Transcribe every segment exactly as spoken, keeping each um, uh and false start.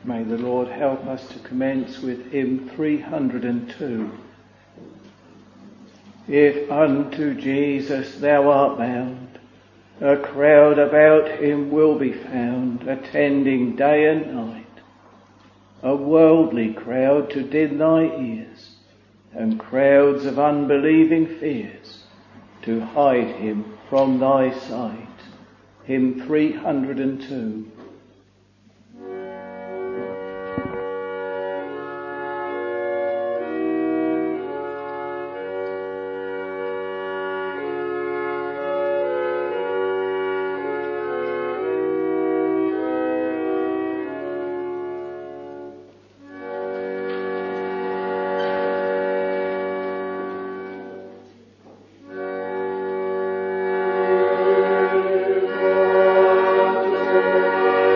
May the Lord help us to commence with hymn three hundred and two. If unto Jesus thou art bound, a crowd about him will be found, attending day and night, a worldly crowd to din thy ears, and crowds of unbelieving fears to hide him from thy sight. Hymn three hundred and two. Thank you.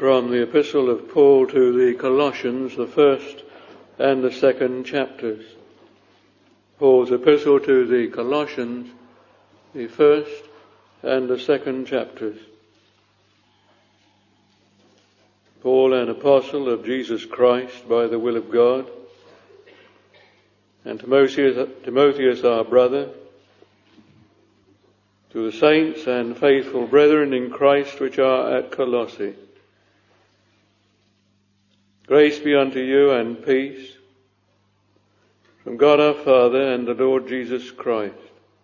from the Epistle of Paul to the Colossians, the first and the second chapters. Paul's Epistle to the Colossians, the first and the second chapters. Paul, an apostle of Jesus Christ by the will of God, and Timotheus, Timotheus our brother, to the saints and faithful brethren in Christ which are at Colossae. Grace be unto you and peace from God our Father and the Lord Jesus Christ.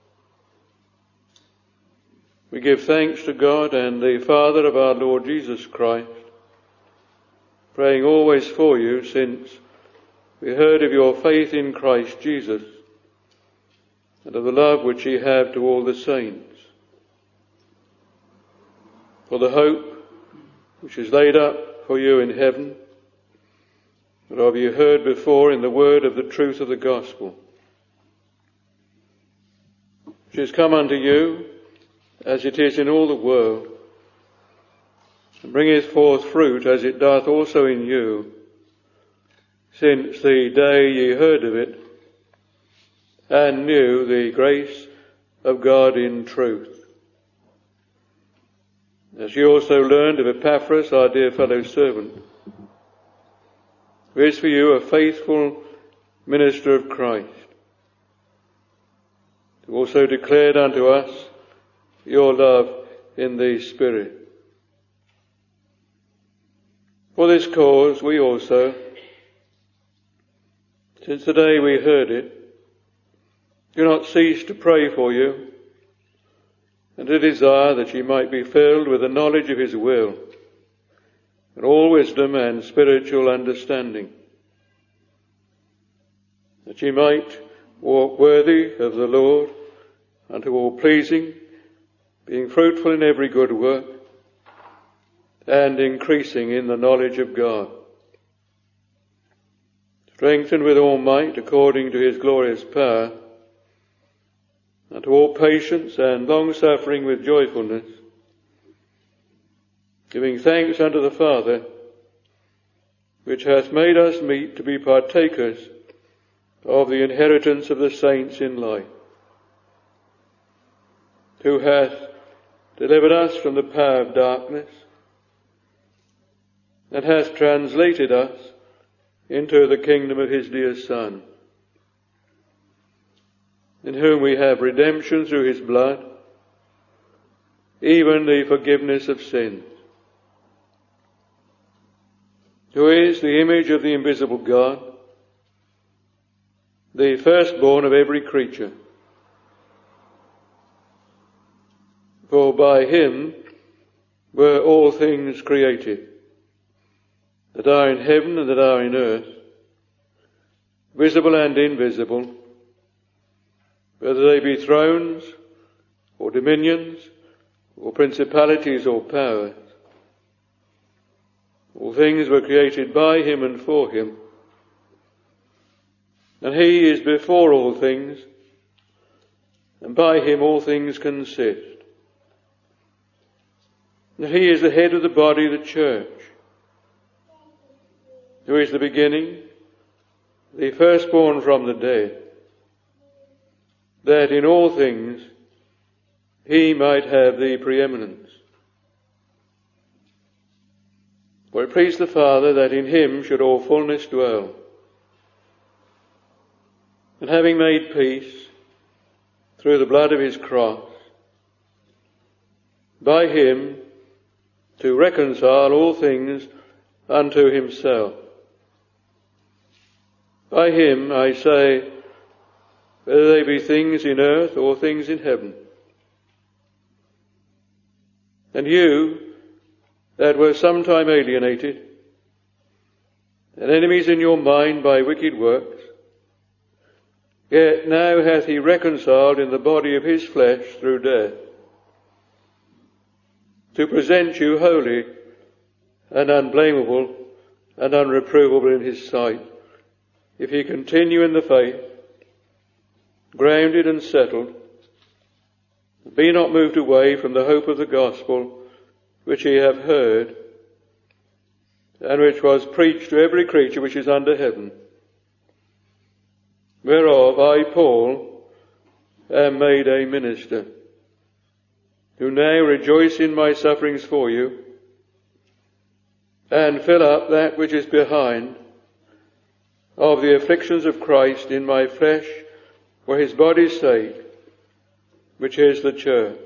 We give thanks to God and the Father of our Lord Jesus Christ, praying always for you, since we heard of your faith in Christ Jesus and of the love which ye have to all the saints, for the hope which is laid up for you in heaven, whereof you heard before in the word of the truth of the gospel, which is come unto you as it is in all the world, and bringeth forth fruit as it doth also in you, since the day ye heard of it, and knew the grace of God in truth. As ye also learned of Epaphras, our dear fellow servant, who is for you a faithful minister of Christ, who also declared unto us your love in the Spirit. For this cause we also, since the day we heard it, do not cease to pray for you, and to desire that ye might be filled with the knowledge of his will, and all wisdom and spiritual understanding, that ye might walk worthy of the Lord, unto all pleasing, being fruitful in every good work, and increasing in the knowledge of God, strengthened with all might according to his glorious power, unto all patience and long-suffering with joyfulness, giving thanks unto the Father, which hath made us meet to be partakers of the inheritance of the saints in light, who hath delivered us from the power of darkness, and hath translated us into the kingdom of his dear Son, in whom we have redemption through his blood, even the forgiveness of sins, who is the image of the invisible God, the firstborn of every creature. For by him were all things created, that are in heaven and that are in earth, visible and invisible, whether they be thrones, or dominions, or principalities, or powers. All things were created by him and for him, and he is before all things, and by him all things consist. And he is the head of the body, the church, who is the beginning, the firstborn from the dead, that in all things he might have the preeminence. For it pleased the Father that in him should all fullness dwell, and having made peace through the blood of his cross, by him to reconcile all things unto himself. By him, I say, whether they be things in earth or things in heaven. And you, that were sometime alienated, and enemies in your mind by wicked works, yet now hath he reconciled in the body of his flesh through death, to present you holy and unblameable and unreprovable in his sight, if ye continue in the faith, grounded and settled, be not moved away from the hope of the gospel which ye have heard, and which was preached to every creature which is under heaven, whereof I, Paul, am made a minister, who now rejoice in my sufferings for you, and fill up that which is behind of the afflictions of Christ in my flesh for his body's sake, which is the church,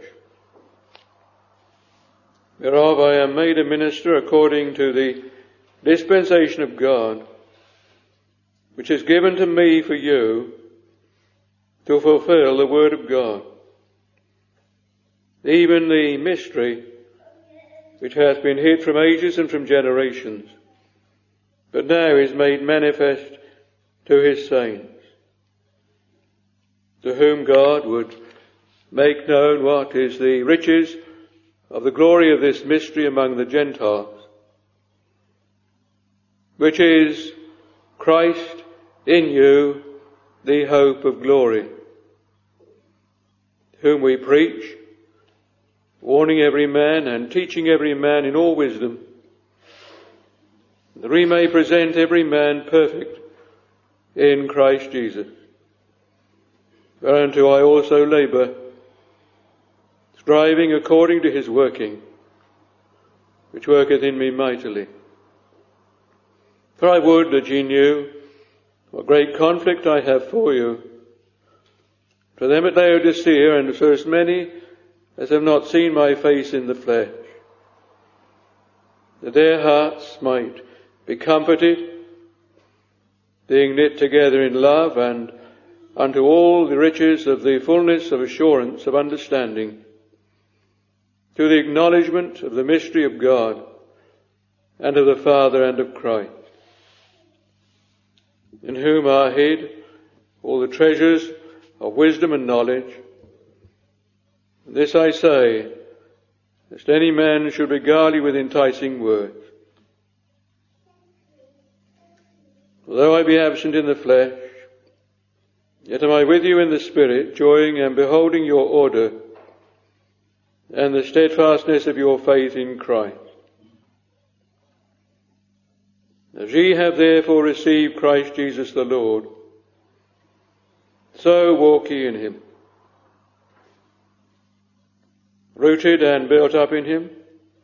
whereof I am made a minister according to the dispensation of God, which is given to me for you to fulfill the word of God, even the mystery which hath been hid from ages and from generations, but now is made manifest to his saints, to whom God would make known what is the riches of the glory of this mystery among the Gentiles, which is Christ in you, the hope of glory, whom we preach, warning every man and teaching every man in all wisdom, that we may present every man perfect in Christ Jesus, whereunto I also labour, striving according to his working, which worketh in me mightily. For I would that ye knew what great conflict I have for you, for them at Laodicea, and for as many as have not seen my face in the flesh, that their hearts might be comforted, being knit together in love, and unto all the riches of the fullness of assurance of understanding, to the acknowledgement of the mystery of God, and of the Father and of Christ, in whom are hid all the treasures of wisdom and knowledge. And this I say, lest any man should regale you with enticing words. Although I be absent in the flesh, yet am I with you in the Spirit, joying and beholding your order and the steadfastness of your faith in Christ. As ye have therefore received Christ Jesus the Lord, so walk ye in him, rooted and built up in him,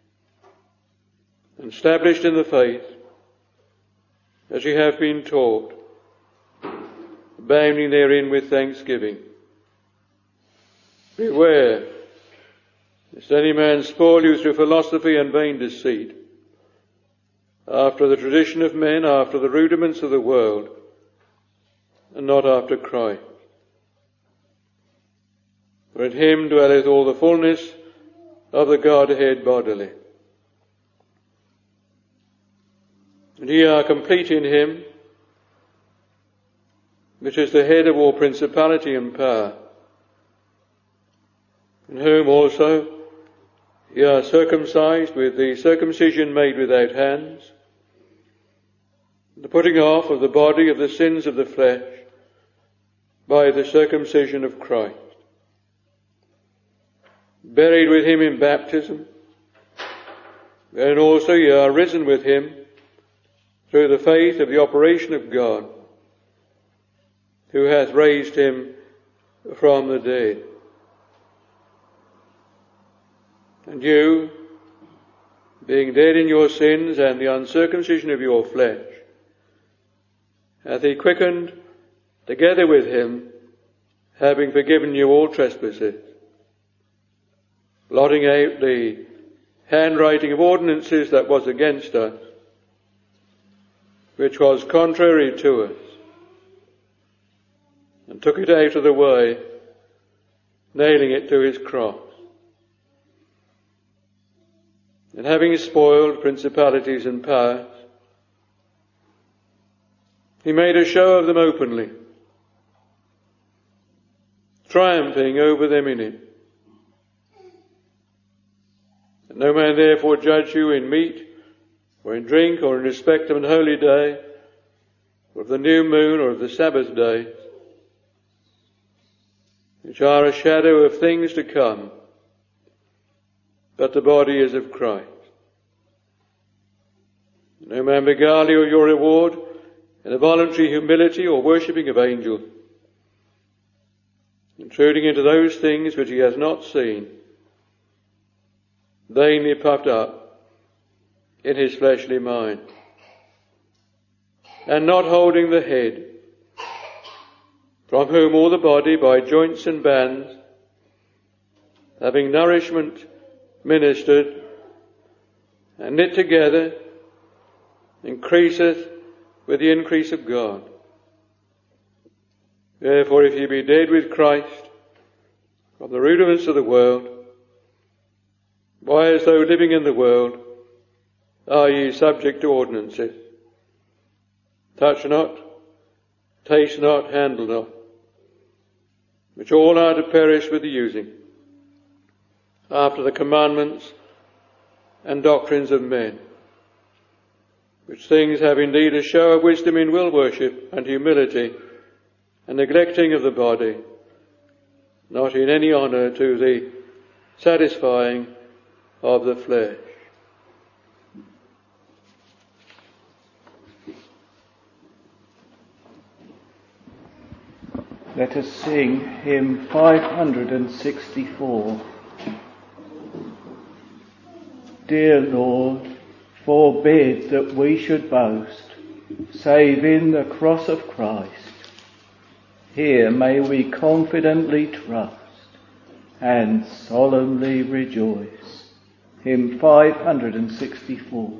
and established in the faith, as ye have been taught, abounding therein with thanksgiving. Beware, lest any man spoil you through philosophy and vain deceit, after the tradition of men, after the rudiments of the world, and not after Christ. For in him dwelleth all the fullness of the Godhead bodily. And ye are complete in him, which is the head of all principality and power, in whom also ye are circumcised with the circumcision made without hands, the putting off of the body of the sins of the flesh by the circumcision of Christ, buried with him in baptism, and also ye are risen with him through the faith of the operation of God, who hath raised him from the dead. And you, being dead in your sins and the uncircumcision of your flesh, hath he quickened together with him, having forgiven you all trespasses, blotting out the handwriting of ordinances that was against us, which was contrary to us, and took it out of the way, nailing it to his cross. And having spoiled principalities and powers, he made a show of them openly, triumphing over them in it. And no man therefore judge you in meat, or in drink, or in respect of an holy day, or of the new moon, or of the Sabbath day, which are a shadow of things to come, but the body is of Christ. No man beguile you of your reward in a voluntary humility or worshipping of angels, intruding into those things which he has not seen, vainly puffed up in his fleshly mind, and not holding the head, from whom all the body by joints and bands, having nourishment ministered and knit together, increaseth with the increase of God. Therefore, if ye be dead with Christ from the rudiments of the world, why, as though living in the world, are ye subject to ordinances? Touch not, taste not, handle not, which all are to perish with the using, after the commandments and doctrines of men, which things have indeed a show of wisdom in will worship and humility, and neglecting of the body, not in any honour to the satisfying of the flesh. Let us sing hymn five hundred sixty-four. Dear Lord, forbid that we should boast, save in the cross of Christ. Here may we confidently trust and solemnly rejoice. Hymn five hundred sixty-four.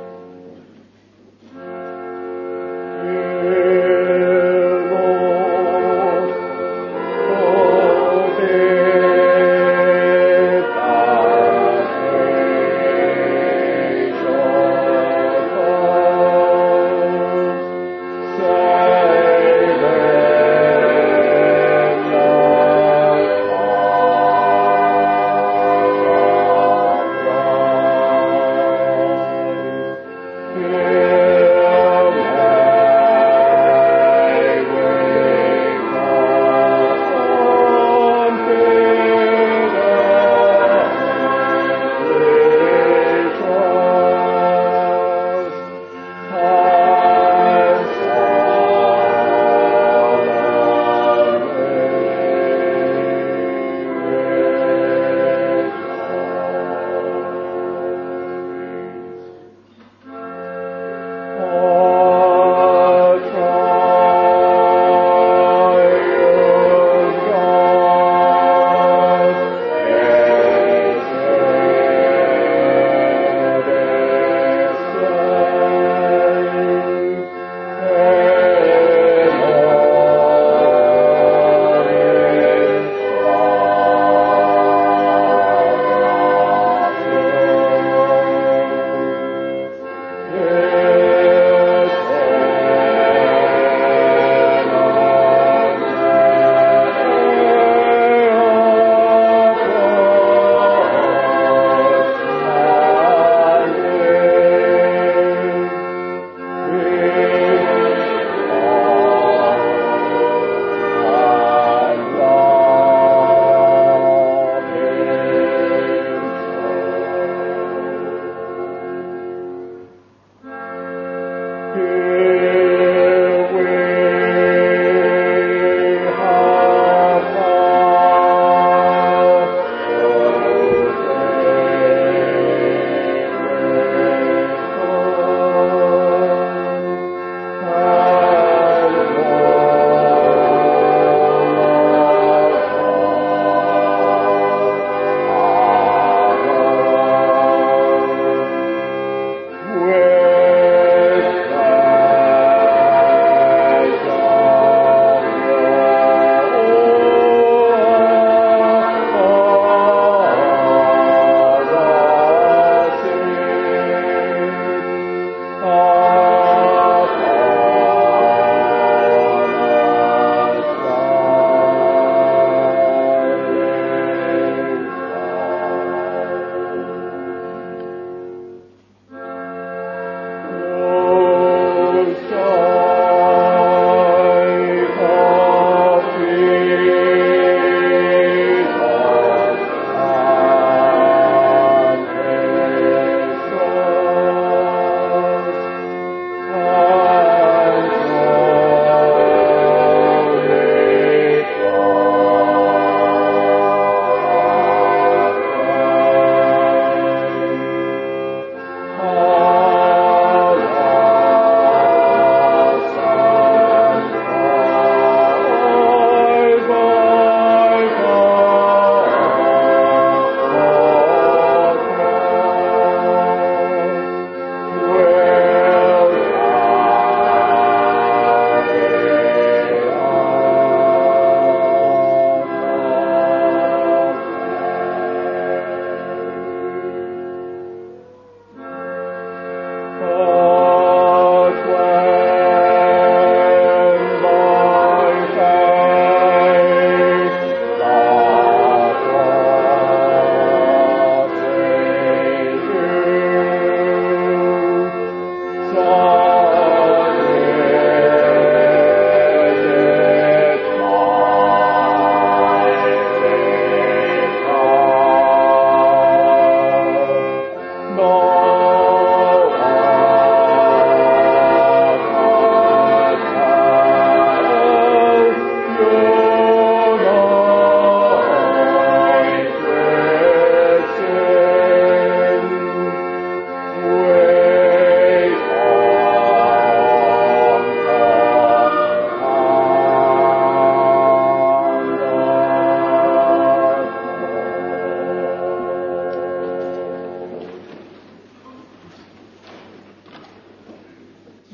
Dear Lord,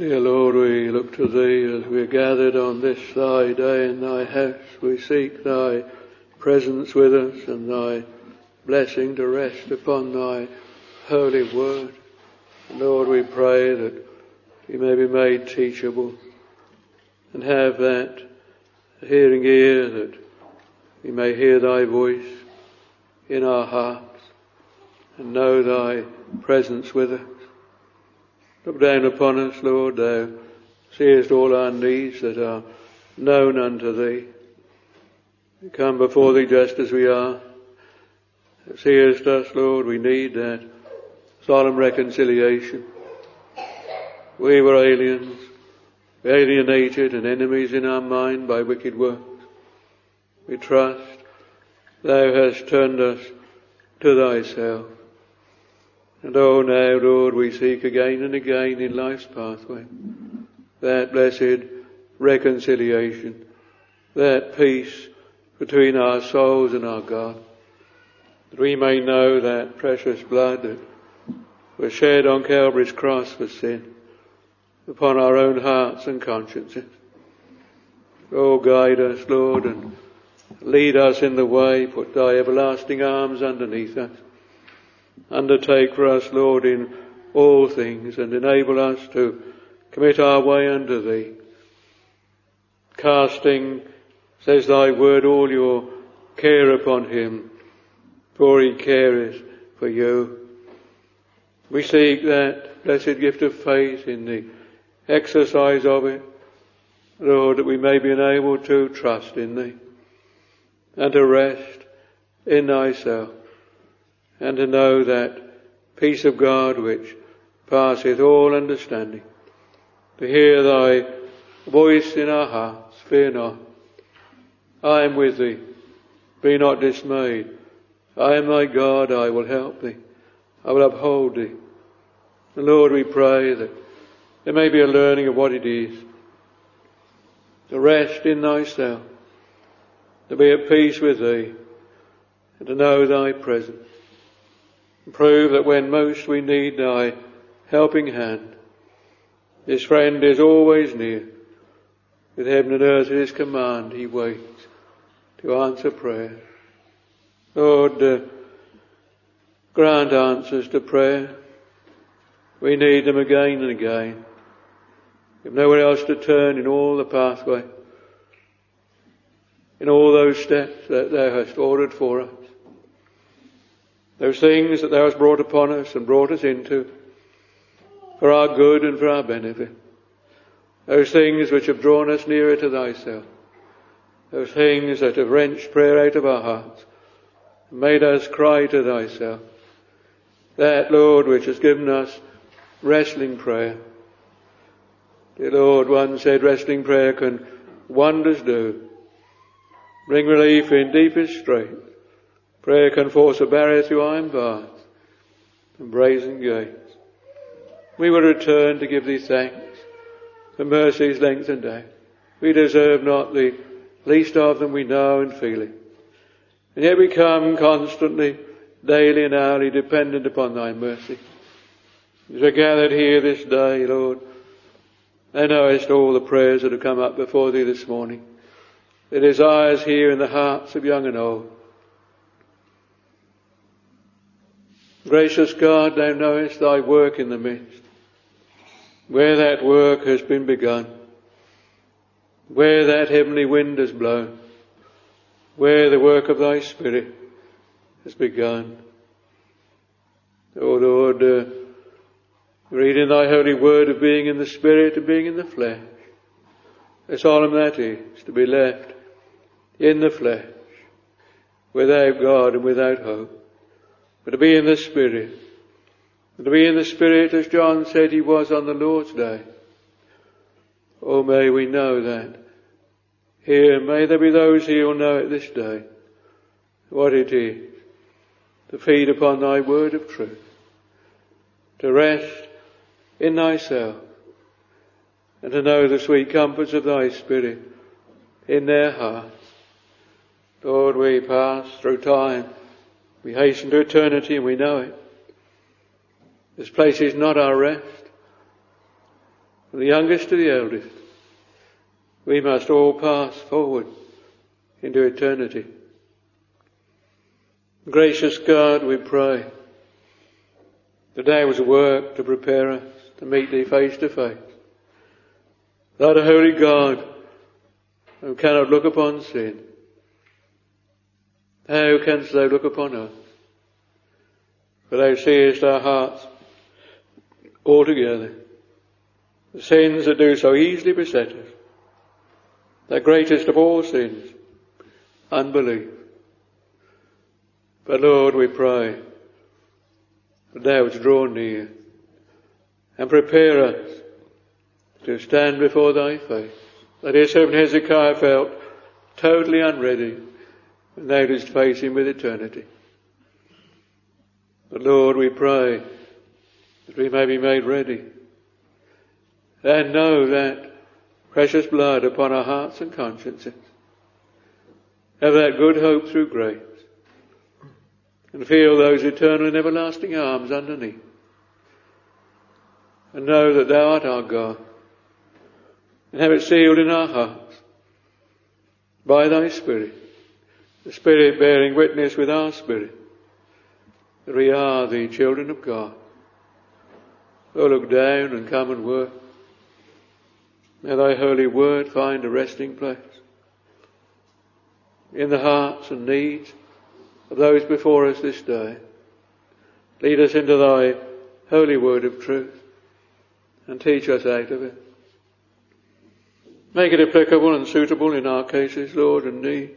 Dear Lord, we look to Thee as we are gathered on this Thy day in Thy house. We seek Thy presence with us and Thy blessing to rest upon Thy holy word. Lord, we pray that we may be made teachable and have that hearing ear, that we may hear Thy voice in our hearts and know Thy presence with us. Look down upon us, Lord. Thou seest all our needs that are known unto Thee. We come before Thee just as we are. Thou seest us, Lord. We need that solemn reconciliation. We were aliens, alienated and enemies in our mind by wicked works. We trust Thou hast turned us to Thyself. And oh, now, Lord, we seek again and again in life's pathway that blessed reconciliation, that peace between our souls and our God, that we may know that precious blood that was shed on Calvary's cross for sin upon our own hearts and consciences. Oh, guide us, Lord, and lead us in the way. Put Thy everlasting arms underneath us. Undertake for us, Lord, in all things, and enable us to commit our way unto Thee, casting, says Thy word, all your care upon Him, for He careth for you. We seek that blessed gift of faith in the exercise of it, Lord, that we may be enabled to trust in Thee and to rest in Thyself, and to know that peace of God which passeth all understanding, to hear Thy voice in our hearts. Fear not, I am with Thee, be not dismayed. I am Thy God, I will help Thee, I will uphold Thee. And Lord, we pray that there may be a learning of what it is to rest in Thyself, to be at peace with Thee, and to know Thy presence. And prove that when most we need Thy helping hand, His friend is always near. With heaven and earth at His command, He waits to answer prayer. Lord, uh, grant answers to prayer. We need them again and again. We have nowhere else to turn in all the pathway, in all those steps that Thou hast ordered for us. Those things that Thou hast brought upon us and brought us into for our good and for our benefit. Those things which have drawn us nearer to Thyself. Those things that have wrenched prayer out of our hearts and made us cry to Thyself. That, Lord, which has given us wrestling prayer. Dear Lord, one said wrestling prayer can wonders do. Bring relief in deepest strait. Prayer can force a barrier through iron bars and brazen gates. We will return to give Thee thanks for mercies lengthened out. We deserve not the least of them, we know and feel it. And yet we come constantly, daily and hourly, dependent upon Thy mercy. As we're gathered here this day, Lord, Thou knowest all the prayers that have come up before Thee this morning, the desires here in the hearts of young and old. Gracious God, Thou knowest Thy work in the midst, where that work has been begun, where that heavenly wind has blown, where the work of Thy Spirit has begun. Oh Lord, uh, read in Thy holy word of being in the Spirit and being in the flesh. How solemn that is, to be left in the flesh, without God and without hope. But to be in the Spirit, and to be in the Spirit as John said he was on the Lord's day. Oh, may we know that. Here, may there be those here who know it this day, what it is to feed upon Thy word of truth, to rest in Thyself, and to know the sweet comforts of Thy Spirit in their hearts. Lord, we pass through time. We hasten to eternity, and we know it. This place is not our rest. from the youngest to the eldest, we must all pass forward into eternity. Gracious God, we pray that thou wouldst work to prepare us to meet thee face to face. Thou the holy God, who cannot look upon sin, how canst thou look upon us? For thou seest our hearts altogether, the sins that do so easily beset us, the greatest of all sins, unbelief. But Lord, we pray that thou wouldst draw near and prepare us to stand before thy face. That is, when Hezekiah felt totally unready when thou didst face him with eternity. But Lord, we pray that we may be made ready and know that precious blood upon our hearts and consciences. Have that good hope through grace and feel those eternal and everlasting arms underneath. And know that thou art our God, and have it sealed in our hearts by thy Spirit, the Spirit bearing witness with our spirit that we are the children of God. Oh, look down and come and work. May thy holy word find a resting place in the hearts and needs of those before us this day. Lead us into thy holy word of truth and teach us out of it. Make it applicable and suitable in our cases, Lord, and needs.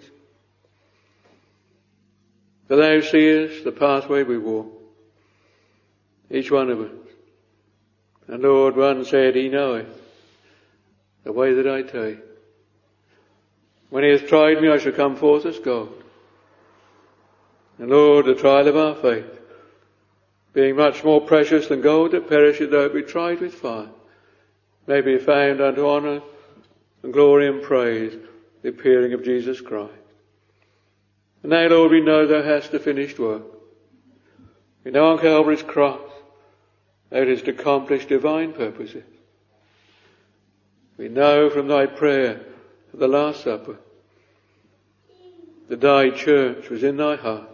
For thou seest the pathway we walk, each one of us. And Lord, one said, he knoweth the way that I take. When he has tried me, I shall come forth as gold. And Lord, the trial of our faith, being much more precious than gold that perisheth, though it be tried with fire, may be found unto honour and glory and praise the appearing of Jesus Christ. And now, Lord, we know thou hast the finished work. We know on Calvary's cross thou didst accomplish divine purposes. We know from thy prayer at the Last Supper that thy church was in thy heart,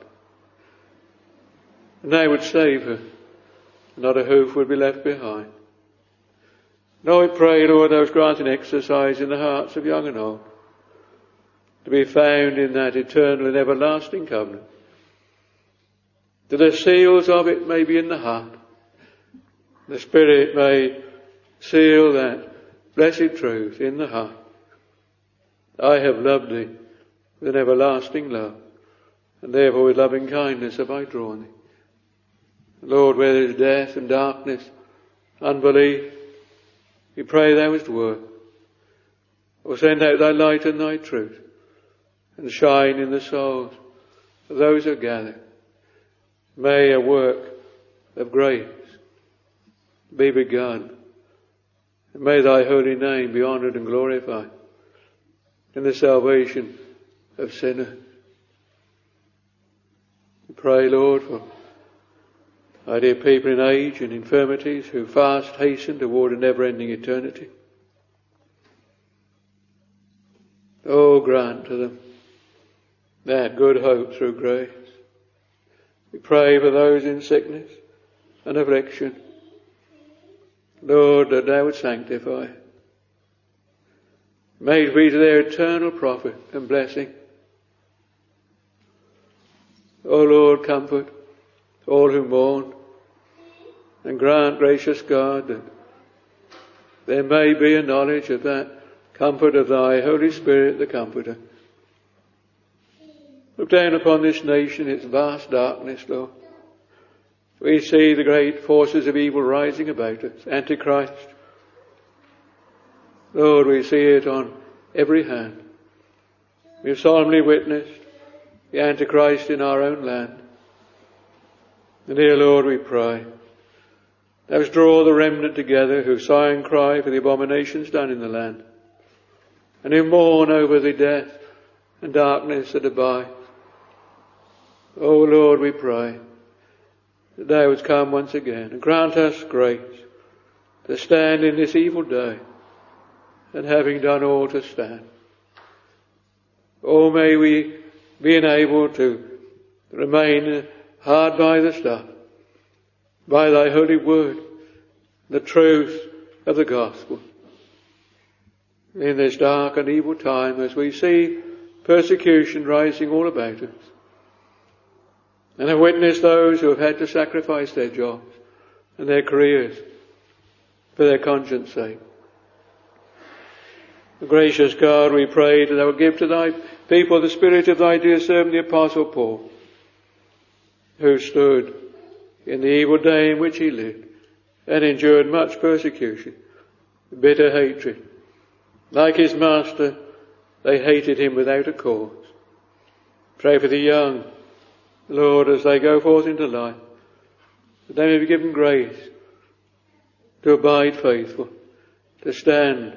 and thou would save her, and not a hoof would be left behind. Now we pray, Lord, thou hast granted exercise in the hearts of young and old, to be found in that eternal and everlasting covenant, that the seals of it may be in the heart. The Spirit may seal that blessed truth in the heart. I have loved thee with an everlasting love, and therefore with loving kindness have I drawn thee. Lord, where there is death and darkness, unbelief, we pray thou wouldst work, or send out thy light and thy truth, and shine in the souls of those who gather. May a work of grace be begun, and may thy holy name be honoured and glorified in the salvation of sinners. We pray, Lord, for our dear people in age and infirmities who fast hasten toward a never-ending eternity. Oh, grant to them that good hope through grace. We pray for those in sickness and affliction, Lord, that thou would sanctify, may it be to their eternal profit and blessing. O Lord, comfort all who mourn, and grant, gracious God, that there may be a knowledge of that comfort of thy Holy Spirit, the Comforter. Look down upon this nation, its vast darkness, Lord. We see the great forces of evil rising about us, Antichrist. Lord, we see it on every hand. We have solemnly witnessed the Antichrist in our own land. And here, Lord, we pray, thou wouldst draw the remnant together who sigh and cry for the abominations done in the land, and who mourn over the death and darkness that abides. O Lord, we pray that thou wouldst come once again and grant us grace to stand in this evil day, and having done all to stand. Oh, may we be enabled to remain hard by the stuff, by thy holy word, the truth of the gospel. In this dark and evil time, as we see persecution rising all about us, and have witnessed those who have had to sacrifice their jobs and their careers for their conscience' sake. Gracious God, we pray that thou wilt give to thy people the spirit of thy dear servant, the Apostle Paul, who stood in the evil day in which he lived and endured much persecution, bitter hatred. Like his master, they hated him without a cause. Pray for the young, Lord, as they go forth into life, that they may be given grace to abide faithful, to stand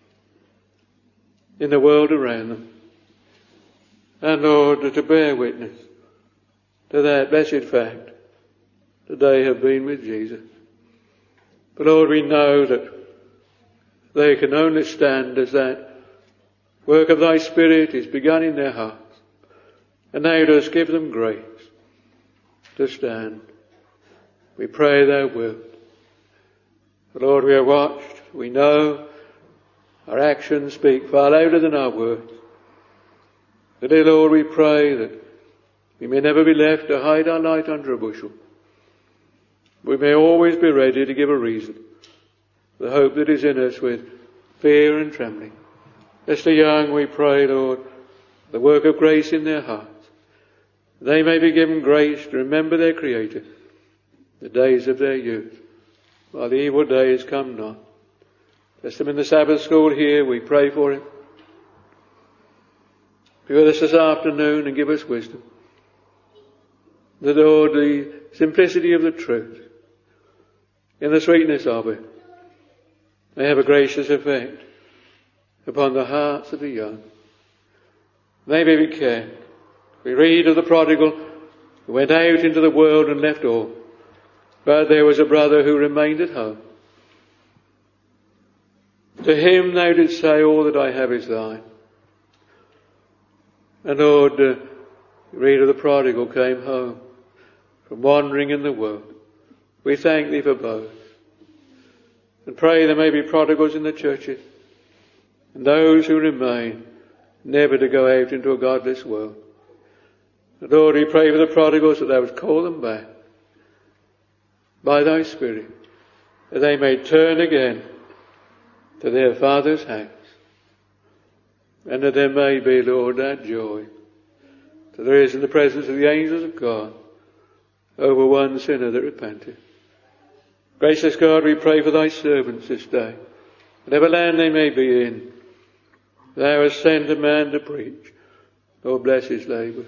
in the world around them, and Lord, to bear witness to that blessed fact that they have been with Jesus. But Lord, we know that they can only stand as that work of thy Spirit is begun in their hearts, and thou dost give them grace to stand. We pray thou wilt. Lord, we are watched. We know our actions speak far louder than our words. Today, Lord, we pray that we may never be left to hide our light under a bushel. We may always be ready to give a reason, the hope that is in us, with fear and trembling. As the young, we pray, Lord, the work of grace in their hearts. They may be given grace to remember their Creator, the days of their youth, while the evil days come not. Bless them in the Sabbath school here, we pray for it. Be with us this afternoon and give us wisdom. That, Lord, the simplicity of the truth, in the sweetness of it, may have a gracious effect upon the hearts of the young. May we be careful. We read of the prodigal who went out into the world and left all, but there was a brother who remained at home. To him thou didst say, all that I have is thine. And Lord, uh, read of the prodigal came home from wandering in the world. We thank thee for both. And pray there may be prodigals in the churches, and those who remain never to go out into a godless world. And Lord, we pray for the prodigals that thou would call them back by thy Spirit, that they may turn again to their Father's house, and that there may be, Lord, that joy that there is in the presence of the angels of God over one sinner that repenteth. Gracious God, we pray for thy servants this day, whatever land they may be in. Thou hast sent a man to preach. Lord, bless his labour.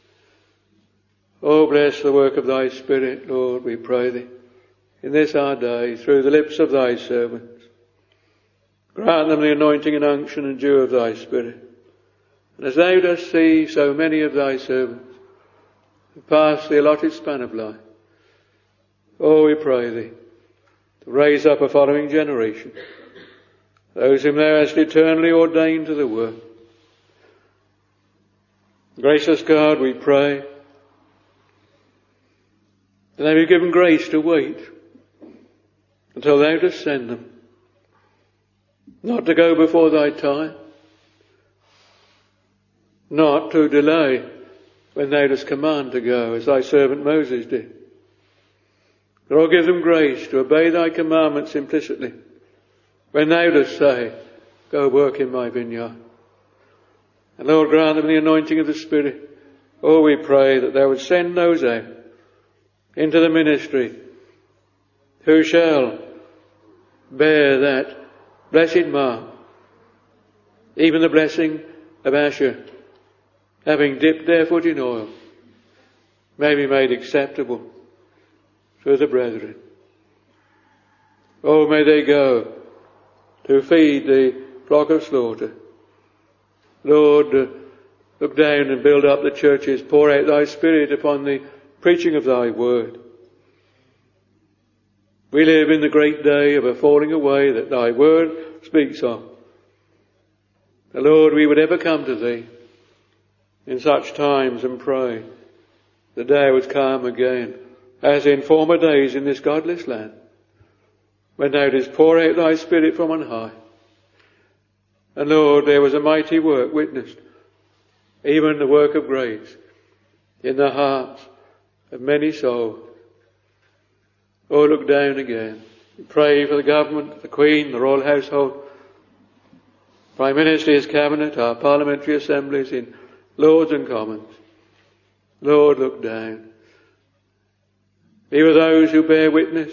Oh, bless the work of thy Spirit, Lord, we pray thee, in this our day, through the lips of thy servants. Grant them the anointing and unction and dew of thy Spirit. And as thou dost see so many of thy servants who pass the allotted span of life, oh, we pray thee to raise up a following generation, those whom thou hast eternally ordained to the work. Gracious God, we pray that they be given grace to wait until thou dost send them, not to go before thy time, not to delay when thou dost command to go, as thy servant Moses did. Lord, give them grace to obey thy commandments implicitly when thou dost say, go work in my vineyard. And Lord, grant them the anointing of the Spirit. Oh, we pray that thou would send those out into the ministry who shall bear that blessed mark, even the blessing of Asher, having dipped their foot in oil, may be made acceptable to the brethren. Oh, may they go to feed the flock of slaughter. Lord, uh, look down and build up the churches. Pour out thy Spirit upon the preaching of thy word. We live in the great day of a falling away that thy word speaks of. The Lord, we would ever come to thee in such times and pray the day would come again, as in former days in this godless land, when thou didst pour out thy Spirit from on high. And Lord, there was a mighty work witnessed, even the work of grace, in the hearts of many souls. Oh, look down again. We pray for the government, the Queen, the royal household, Prime Minister, his cabinet, our parliamentary assemblies in Lords and Commons. Lord, look down. Be with those who bear witness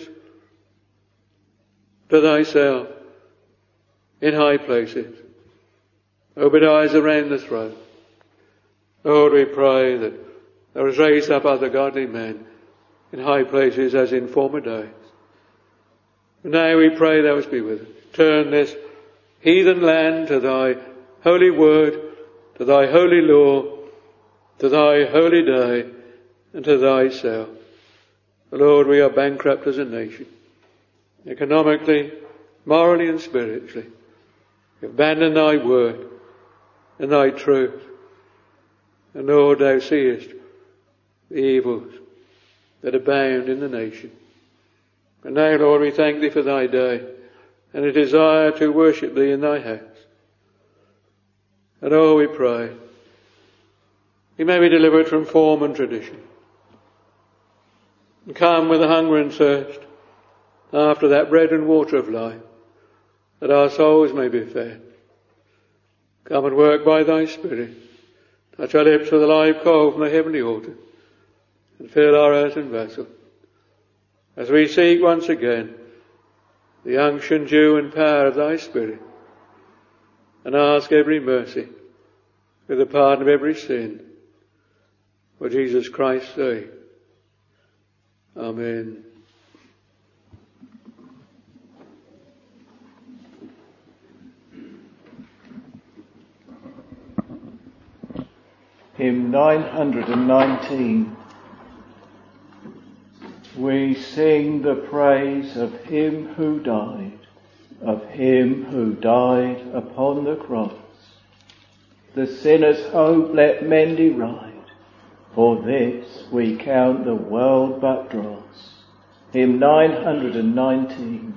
to thyself in high places. Obadiah's around the throne. Lord, we pray that thou hast raised up other godly men in high places as in former days. And now we pray thou wilt be with us. Turn this heathen land to thy holy word, to thy holy law, to thy holy day, and to thyself. Lord, we are bankrupt as a nation, economically, morally and spiritually. We abandon thy word and thy truth. And Lord, thou seest the evils that abound in the nation. And now, Lord, we thank thee for thy day and a desire to worship thee in thy house. And oh, we pray, we may be delivered from form and tradition, and come with a hunger and thirst after that bread and water of life, that our souls may be fed. Come and work by thy Spirit. Touch our lips with a live coal from the heavenly altar, and fill our earthen vessel, as we seek once again the unction, dew and power of thy Spirit, and ask every mercy with the pardon of every sin, for Jesus Christ's sake. Amen. Hymn nine hundred nineteen. We sing the praise of him who died, of him who died upon the cross. The sinner's hope let men deride, for this we count the world but dross. Hymn nine hundred nineteen.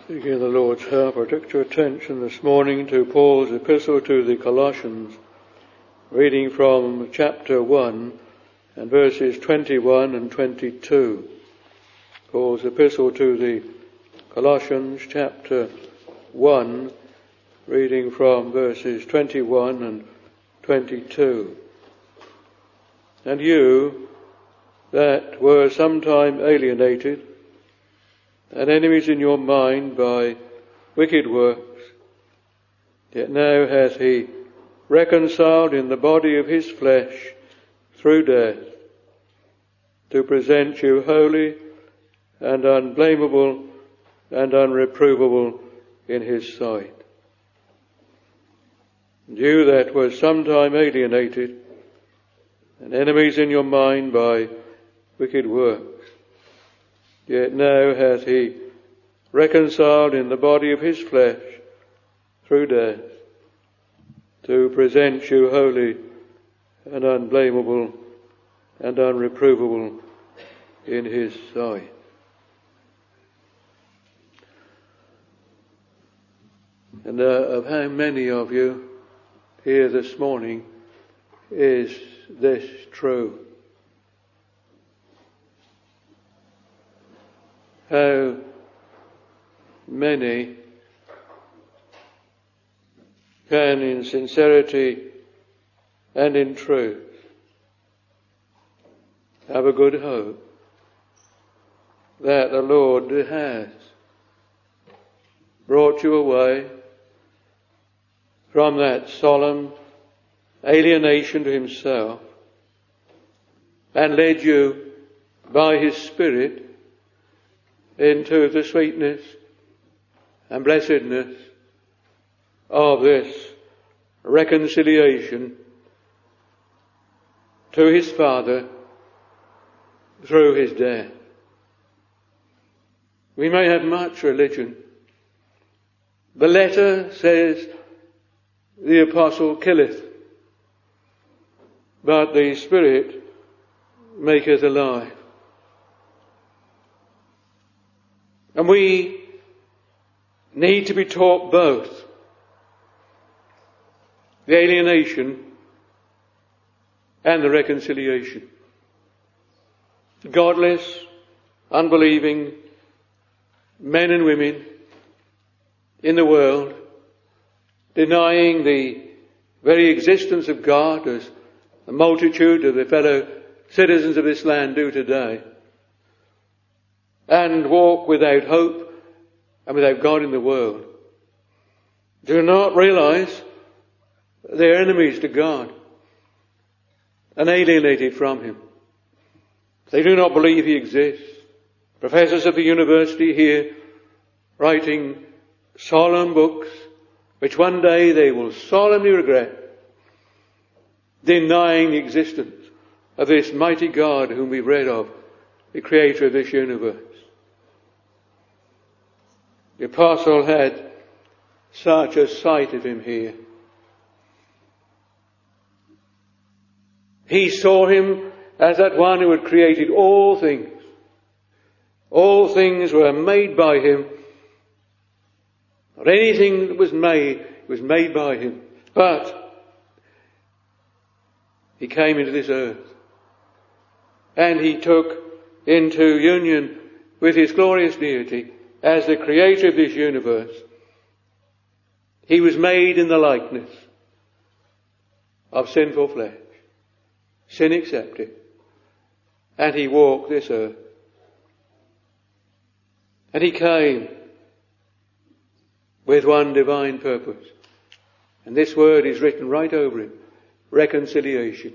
Speaking the Lord's help, I direct your attention this morning to Paul's epistle to the Colossians, reading from chapter one and verses twenty-one and twenty-two. Paul's epistle to the Colossians, chapter one, reading from verses twenty-one and twenty-two. And you that were sometime alienated and enemies in your mind by wicked works, yet now hath he reconciled in the body of his flesh through death, to present you holy and unblameable and unreprovable in his sight. And you that were sometime alienated and enemies in your mind by wicked works, yet now hath he reconciled in the body of his flesh through death, to present you holy and unblameable and unreprovable in his sight. And uh, of how many of you here this morning is this true? How many can in sincerity and in truth have a good hope that the Lord has brought you away from that solemn alienation to himself and led you by his Spirit into the sweetness and blessedness of this reconciliation to his Father through his death. We may have much religion. The letter says the apostle killeth, but the Spirit maketh alive. And we need to be taught both the alienation and the reconciliation. Godless, unbelieving men and women in the world, denying the very existence of God as a multitude of the fellow citizens of this land do today, and walk without hope and without God in the world, do not realize they're enemies to God and alienated from him. They do not believe he exists. Professors of the university here writing solemn books which one day they will solemnly regret, denying the existence of this mighty God whom we've read of, the creator of this universe. The apostle had such a sight of him here. He saw him as that one who had created all things. All things were made by him. Not anything that was made was made by him. But he came into this earth and he took into union with his glorious deity as the creator of this universe. He was made in the likeness of sinful flesh, sin accepted, and he walked this earth. And he came with one divine purpose. And this word is written right over it: reconciliation.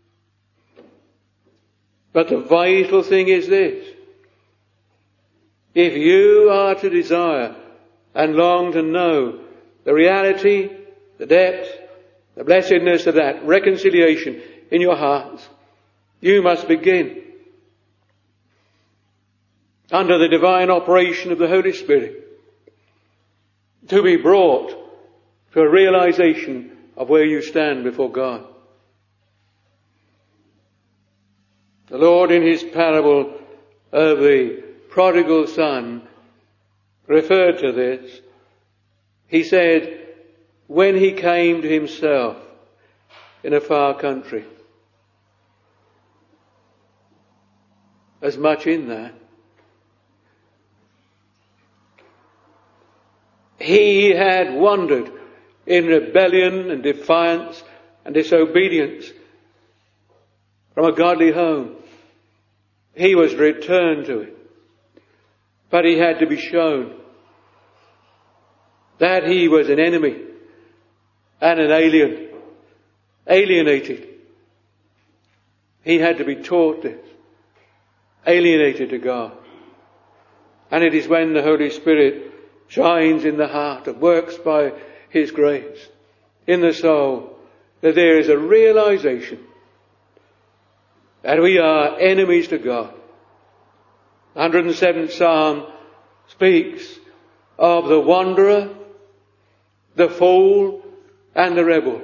But the vital thing is this: if you are to desire and long to know the reality, the depth, the blessedness of that reconciliation in your hearts, you must begin under the divine operation of the Holy Spirit to be brought to a realization of where you stand before God. The Lord, in his parable of the prodigal son, referred to this. He said, when he came to himself in a far country. As much in that. He had wandered in rebellion and defiance and disobedience from a godly home. He was returned to it. But he had to be shown that he was an enemy and an alien, alienated. He had to be taught this, alienated to God. And it is when the Holy Spirit shines in the heart and works by His grace in the soul that there is a realization that we are enemies to God. The one hundred seventh Psalm speaks of the wanderer, the fool, and the rebel.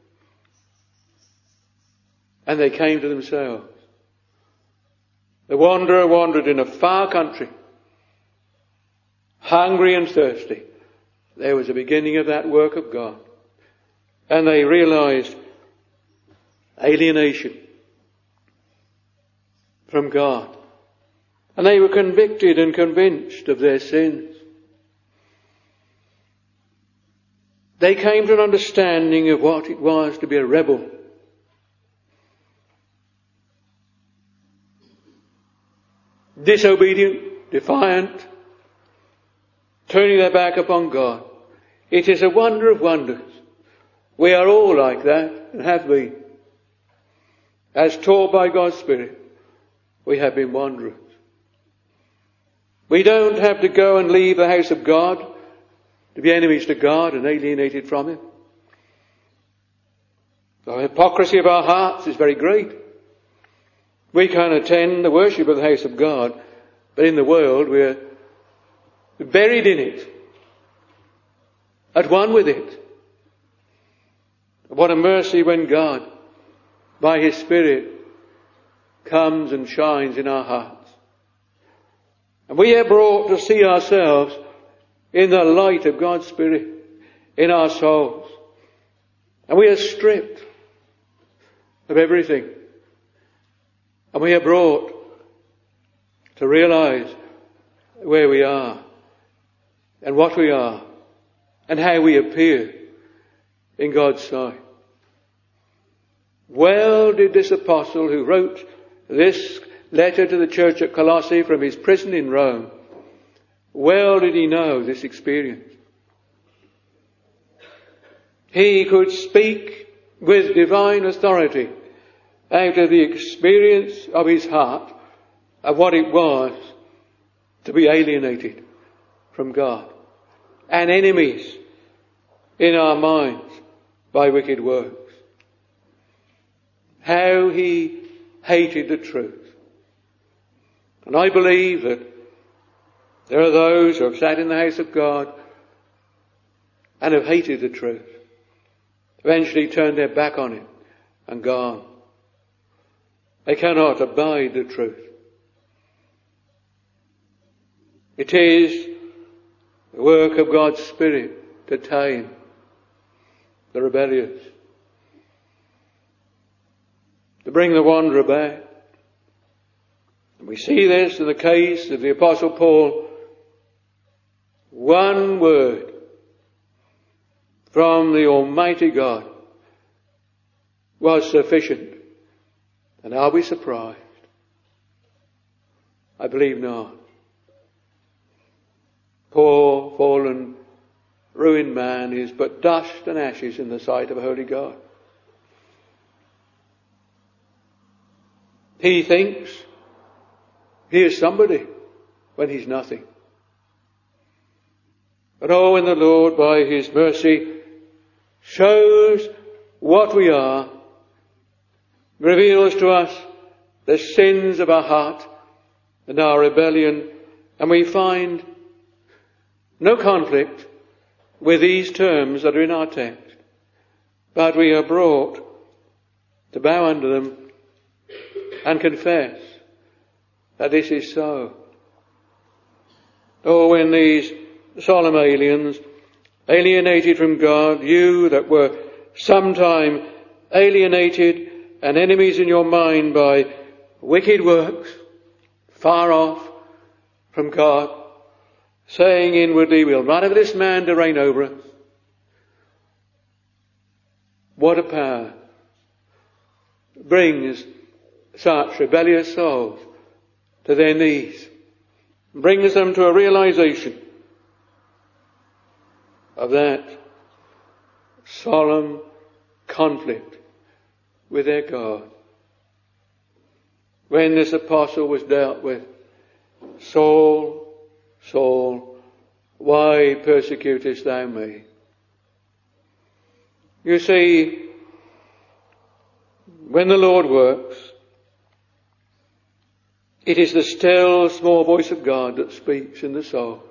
And they came to themselves. The wanderer wandered in a far country, hungry and thirsty. There was a beginning of that work of God. And they realized alienation from God. And they were convicted and convinced of their sins. They came to an understanding of what it was to be a rebel. Disobedient, defiant, turning their back upon God. It is a wonder of wonders. We are all like that and have been. As taught by God's Spirit, we have been wanderers. We don't have to go and leave the house of God to be enemies to God and alienated from Him. The hypocrisy of our hearts is very great. We can attend the worship of the house of God, but in the world we're buried in it, at one with it. What a mercy when God, by His Spirit, comes and shines in our hearts. And we are brought to see ourselves in the light of God's Spirit in our souls. And we are stripped of everything. And we are brought to realize where we are and what we are and how we appear in God's sight. Well did this apostle who wrote this letter to the church at Colossae from his prison in Rome, well did he know this experience. He could speak with divine authority out of the experience of his heart of what it was to be alienated from God and enemies in our minds by wicked works. How he hated the truth. And I believe that there are those who have sat in the house of God and have hated the truth, eventually turned their back on it and gone. They cannot abide the truth. It is the work of God's Spirit to tame the rebellious, to bring the wanderer back. And we see this in the case of the Apostle Paul. One word from the Almighty God was sufficient. And are we surprised? I believe not. Poor, fallen, ruined man is but dust and ashes in the sight of a holy God. He thinks he is somebody when he's nothing. But oh, when the Lord, by His mercy, shows what we are, reveals to us the sins of our heart and our rebellion, and we find no conflict with these terms that are in our text, but we are brought to bow under them and confess that this is so. Oh, when these solemn aliens, alienated from God, you that were sometime alienated and enemies in your mind by wicked works, far off from God, saying inwardly, we'll not have this man to reign over us. What a power brings such rebellious souls to their knees, brings them to a realization of that solemn conflict with their God. When this apostle was dealt with, Saul, Saul, why persecutest thou me? You see, when the Lord works, it is the still small voice of God that speaks in the soul.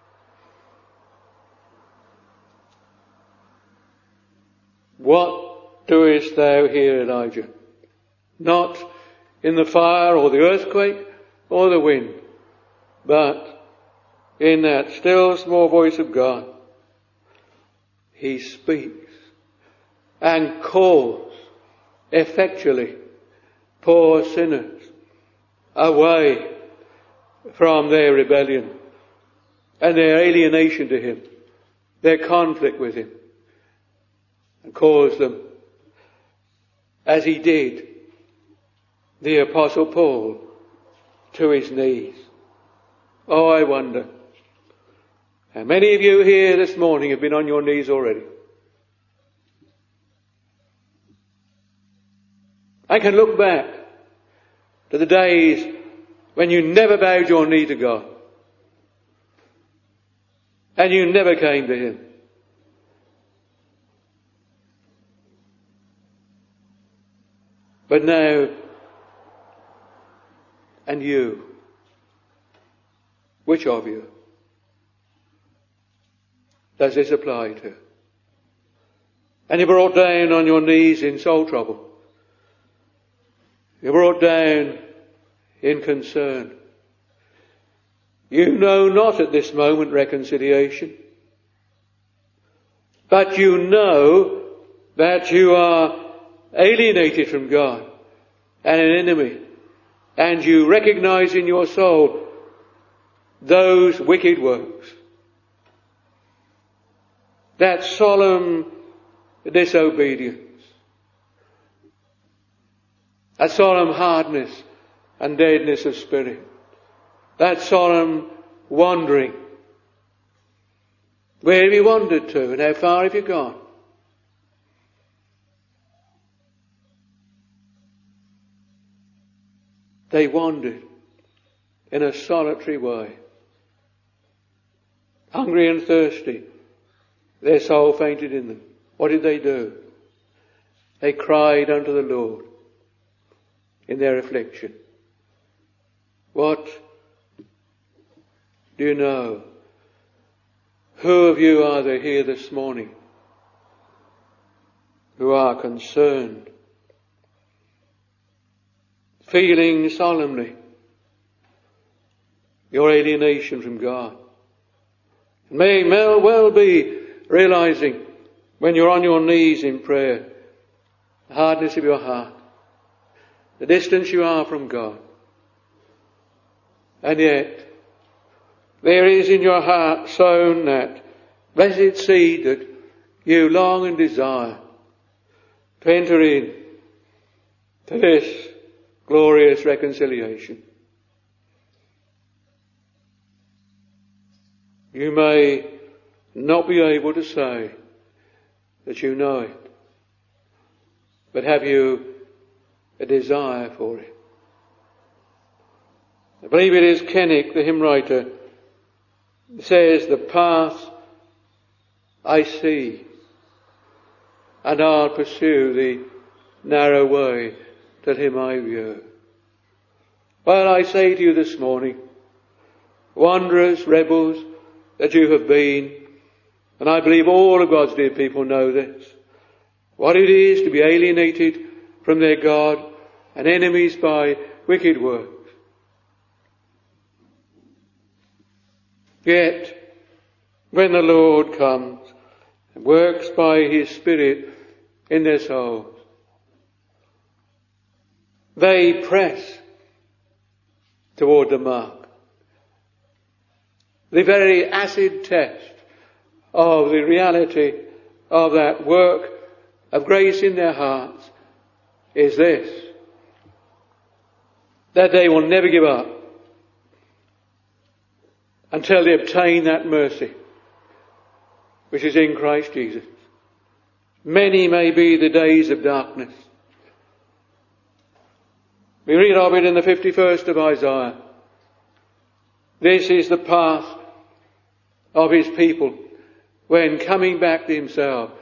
What doest thou here, Elijah? Not in the fire or the earthquake or the wind, but in that still small voice of God. He speaks and calls effectually poor sinners away from their rebellion and their alienation to him, their conflict with him, and calls them, as he did the Apostle Paul, to his knees. Oh, I wonder how many of you here this morning have been on your knees already. I can look back to the days when you never bowed your knee to God and you never came to him. But now, and you, which of you does this apply to? And you're brought down on your knees in soul trouble. You're brought down in concern. You know not at this moment reconciliation, but you know that you are alienated from God and an enemy, and you recognize in your soul those wicked works, that solemn disobedience, a solemn hardness and deadness of spirit, that solemn wandering. Where have you wandered to, and how far have you gone? They wandered in a solitary way, hungry and thirsty. Their soul fainted in them. What did they do? They cried unto the Lord in their affliction. What do you know? Who of you are there here this morning who are concerned, feeling solemnly your alienation from God? It may well be realizing when you're on your knees in prayer, the hardness of your heart, the distance you are from God. And yet, there is in your heart sown that blessed seed that you long and desire to enter in to this glorious reconciliation. You may not be able to say that you know it, but have you a desire for it? I believe it is Kennick, the hymn writer, says, the path I see, and I'll pursue the narrow way till him I view. Well, I say to you this morning, wanderers, rebels that you have been, and I believe all of God's dear people know this, what it is to be alienated from their God and enemies by wicked works. Yet, when the Lord comes and works by his Spirit in their souls, they press toward the mark. The very acid test of the reality of that work of grace in their hearts is this: that they will never give up until they obtain that mercy which is in Christ Jesus. Many may be the days of darkness. We read of it in the fifty-first of Isaiah. This is the path of his people when coming back to himself.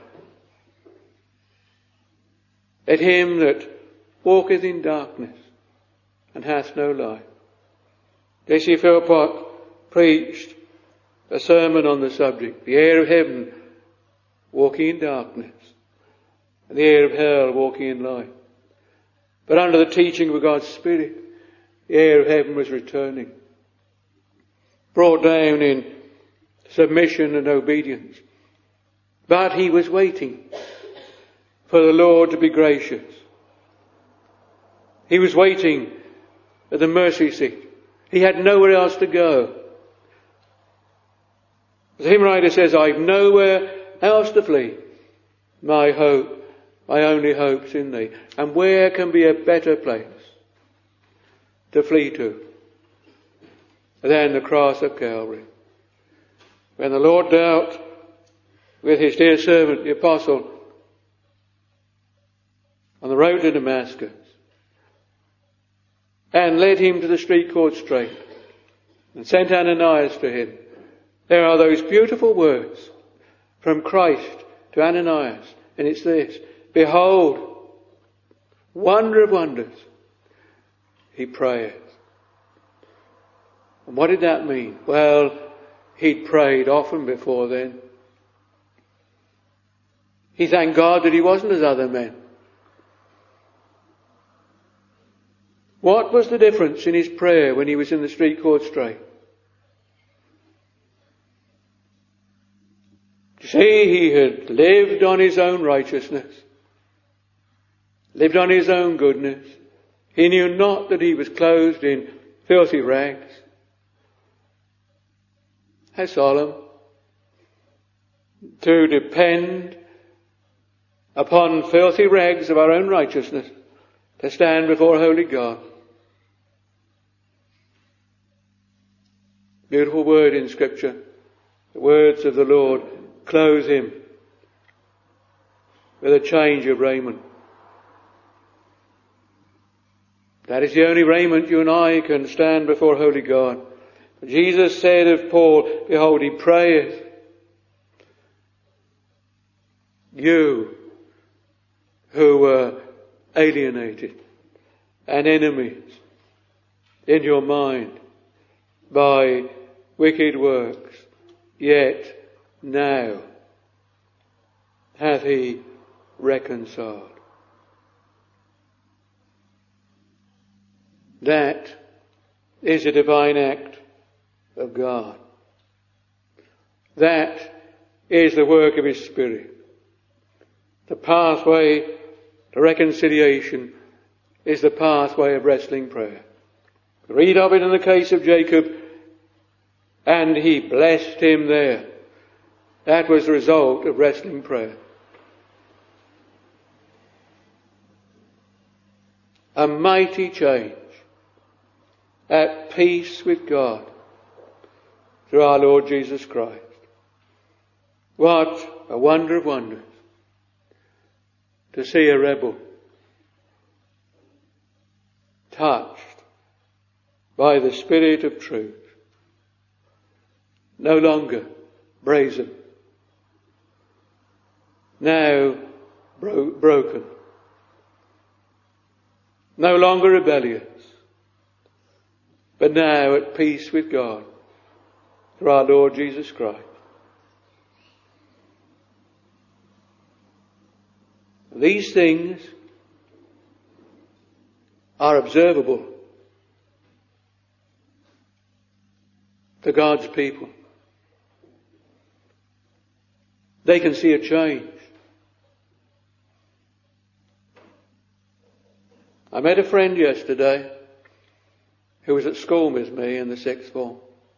Let him that walketh in darkness and hath no light. Jesse Philpott preached a sermon on the subject, the air of heaven walking in darkness and the air of hell walking in light. But under the teaching of God's Spirit, the air of heaven was returning, brought down in submission and obedience. But he was waiting for the Lord to be gracious. He was waiting at the mercy seat. He had nowhere else to go. The hymn writer says, I've nowhere else to flee. My hope, my only hope's in thee. And where can be a better place to flee to than the cross of Calvary? When the Lord dealt with his dear servant, the apostle, on the road to Damascus, and led him to the street called Straight, and sent Ananias to him, there are those beautiful words from Christ to Ananias, and it's this: behold, wonder of wonders, he prayeth. And what did that mean? Well, he'd prayed often before then. He thanked God that he wasn't as other men. What was the difference in his prayer when he was in the street called Straight? You see, he had lived on his own righteousness, lived on his own goodness. He knew not that he was clothed in filthy rags. How solemn to depend upon filthy rags of our own righteousness to stand before a holy God. Beautiful word in Scripture. The words of the Lord clothe him with a change of raiment. That is the only raiment you and I can stand before holy God. Jesus said of Paul, behold, he prayeth. You who were alienated and enemies in your mind by wicked works, yet now hath he reconciled. That is a divine act of God. That is the work of his Spirit. The pathway to reconciliation is the pathway of wrestling prayer. Read of it in the case of Jacob, and he blessed him there. That was the result of wrestling prayer. A mighty change, at peace with God through our Lord Jesus Christ. What a wonder of wonders to see a rebel touched by the Spirit of truth, no longer brazen, now bro- broken, no longer rebellious, but now at peace with God through our Lord Jesus Christ. These things are observable to God's people. they can see a change. I met a friend yesterday who was at school with me in the sixth form.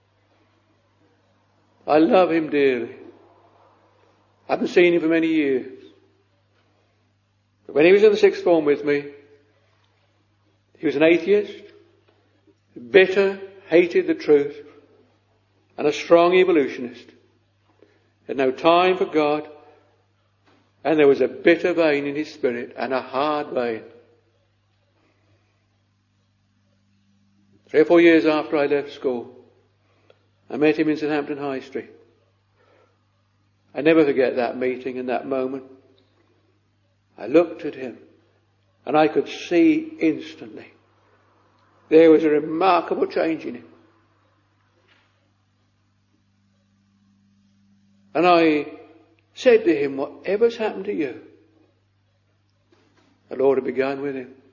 I love him dearly. I haven't seen him for many years. But when he was in the sixth form with me, he was an atheist, bitter, hated the truth, and a strong evolutionist. Had no time for God, and there was a bitter vein in his spirit and a hard vein. Three or four years after I left school, I met him in Southampton High Street. I never forget that meeting and that moment. I looked at him and I could see instantly there was a remarkable change in him. And I said to him, whatever's happened to you, the Lord had begun with him.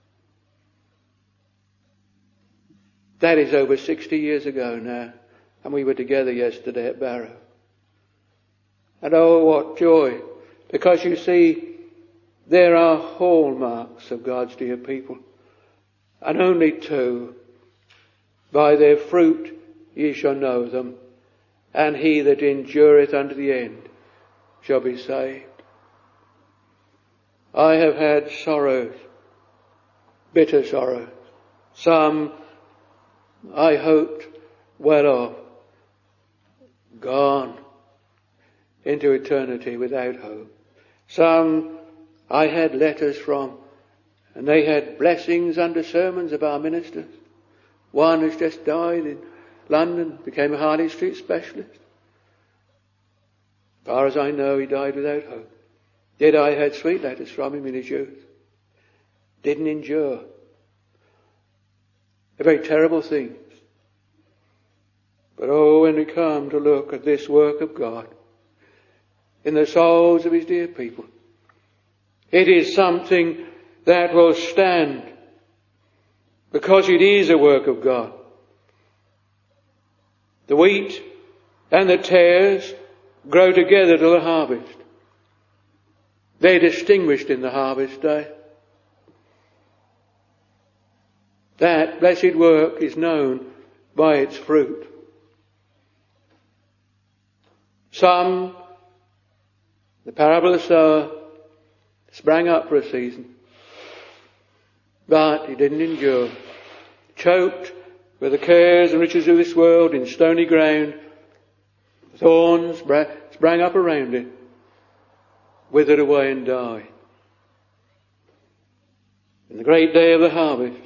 That is over sixty years ago now, and we were together yesterday at Barrow. And oh, what joy, because you see, there are hallmarks of God's dear people, and only two. By their fruit ye shall know them, and he that endureth unto the end shall be saved. I have had sorrows, bitter sorrows, some I hoped well off, gone into eternity without hope. Some I had letters from, and they had blessings under sermons of our ministers. One has just died in London, became a Harley Street specialist. As far as I know, he died without hope. Yet I had sweet letters from him in his youth. Didn't endure. A very terrible things. But oh, when we come to look at this work of God in the souls of his dear people, it is something that will stand because it is a work of God. The wheat and the tares grow together to the harvest. They're distinguished in the harvest day. That blessed work is known by its fruit. Some, the parable of the sower, sprang up for a season, but he didn't endure. Choked with the cares and riches of this world in stony ground, thorns sprang up around it, withered away and died. In the great day of the harvest,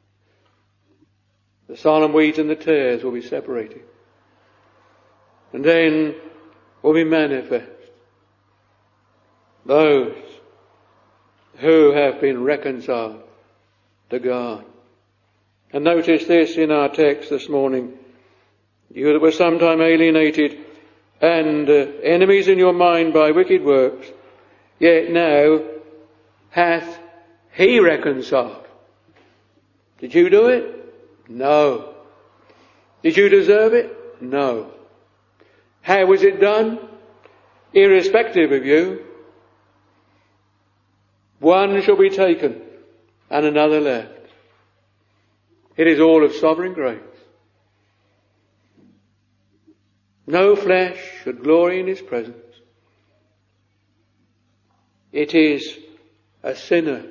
the solemn wheat and the tares will be separated. And then will be manifest those who have been reconciled to God. And notice this in our text this morning. You that were sometime alienated and uh, enemies in your mind by wicked works, yet now hath he reconciled. Did you do it? No. Did you deserve it? No. How was it done? Irrespective of you, one shall be taken and another left. It is all of sovereign grace. No flesh should glory in his presence. It is a sinner,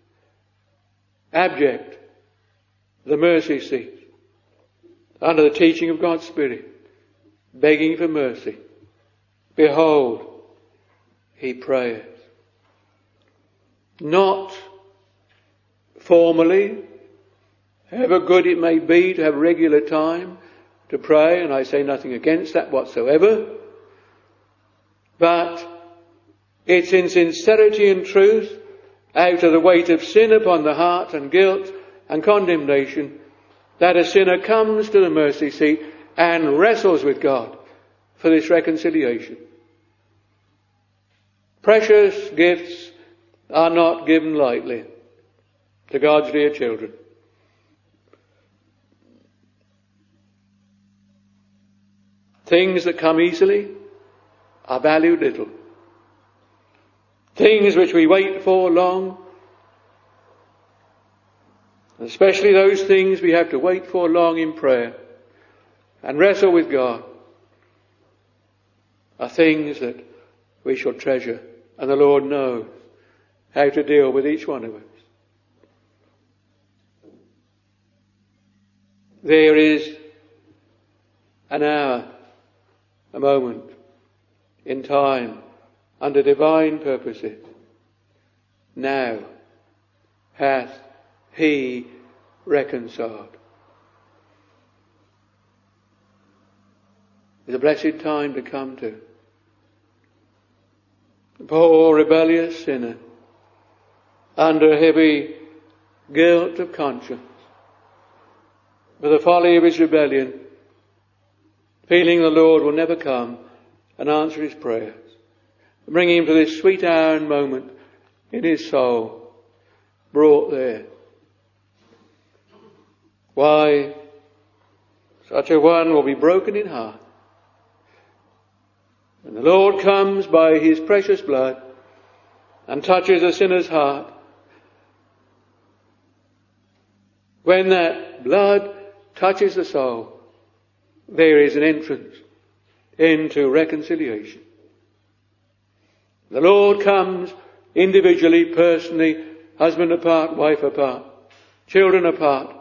abject, the mercy seat, under the teaching of God's Spirit, begging for mercy. Behold, he prayeth. Not formally, however good it may be to have regular time to pray, and I say nothing against that whatsoever, but it's in sincerity and truth, out of the weight of sin upon the heart and guilt and condemnation, that a sinner comes to the mercy seat and wrestles with God for this reconciliation. Precious gifts are not given lightly to God's dear children. Things that come easily are valued little. things which we wait for long, especially those things we have to wait for long in prayer and wrestle with God, are things that we shall treasure, and the Lord knows how to deal with each one of us. There is an hour, a moment in time under divine purposes. Now hath he reconciled. It's a blessed time to come to. The poor rebellious sinner, under heavy guilt of conscience, for the folly of his rebellion, feeling the Lord will never come and answer his prayers, bringing him to this sweet hour and moment in his soul, brought there. Why, such a one will be broken in heart. When the Lord comes by his precious blood and touches a sinner's heart, when that blood touches the soul, there is an entrance into reconciliation. The Lord comes individually, personally, husband apart, wife apart, children apart,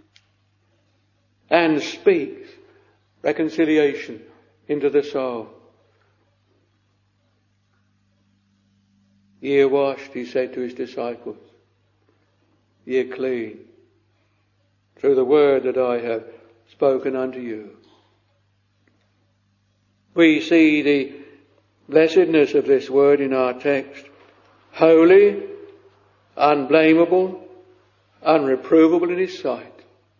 and speaks reconciliation into the soul. Ye are washed, he said to his disciples. Ye are clean through the word that I have spoken unto you. We see the blessedness of this word in our text. Holy, unblameable, unreprovable in his sight.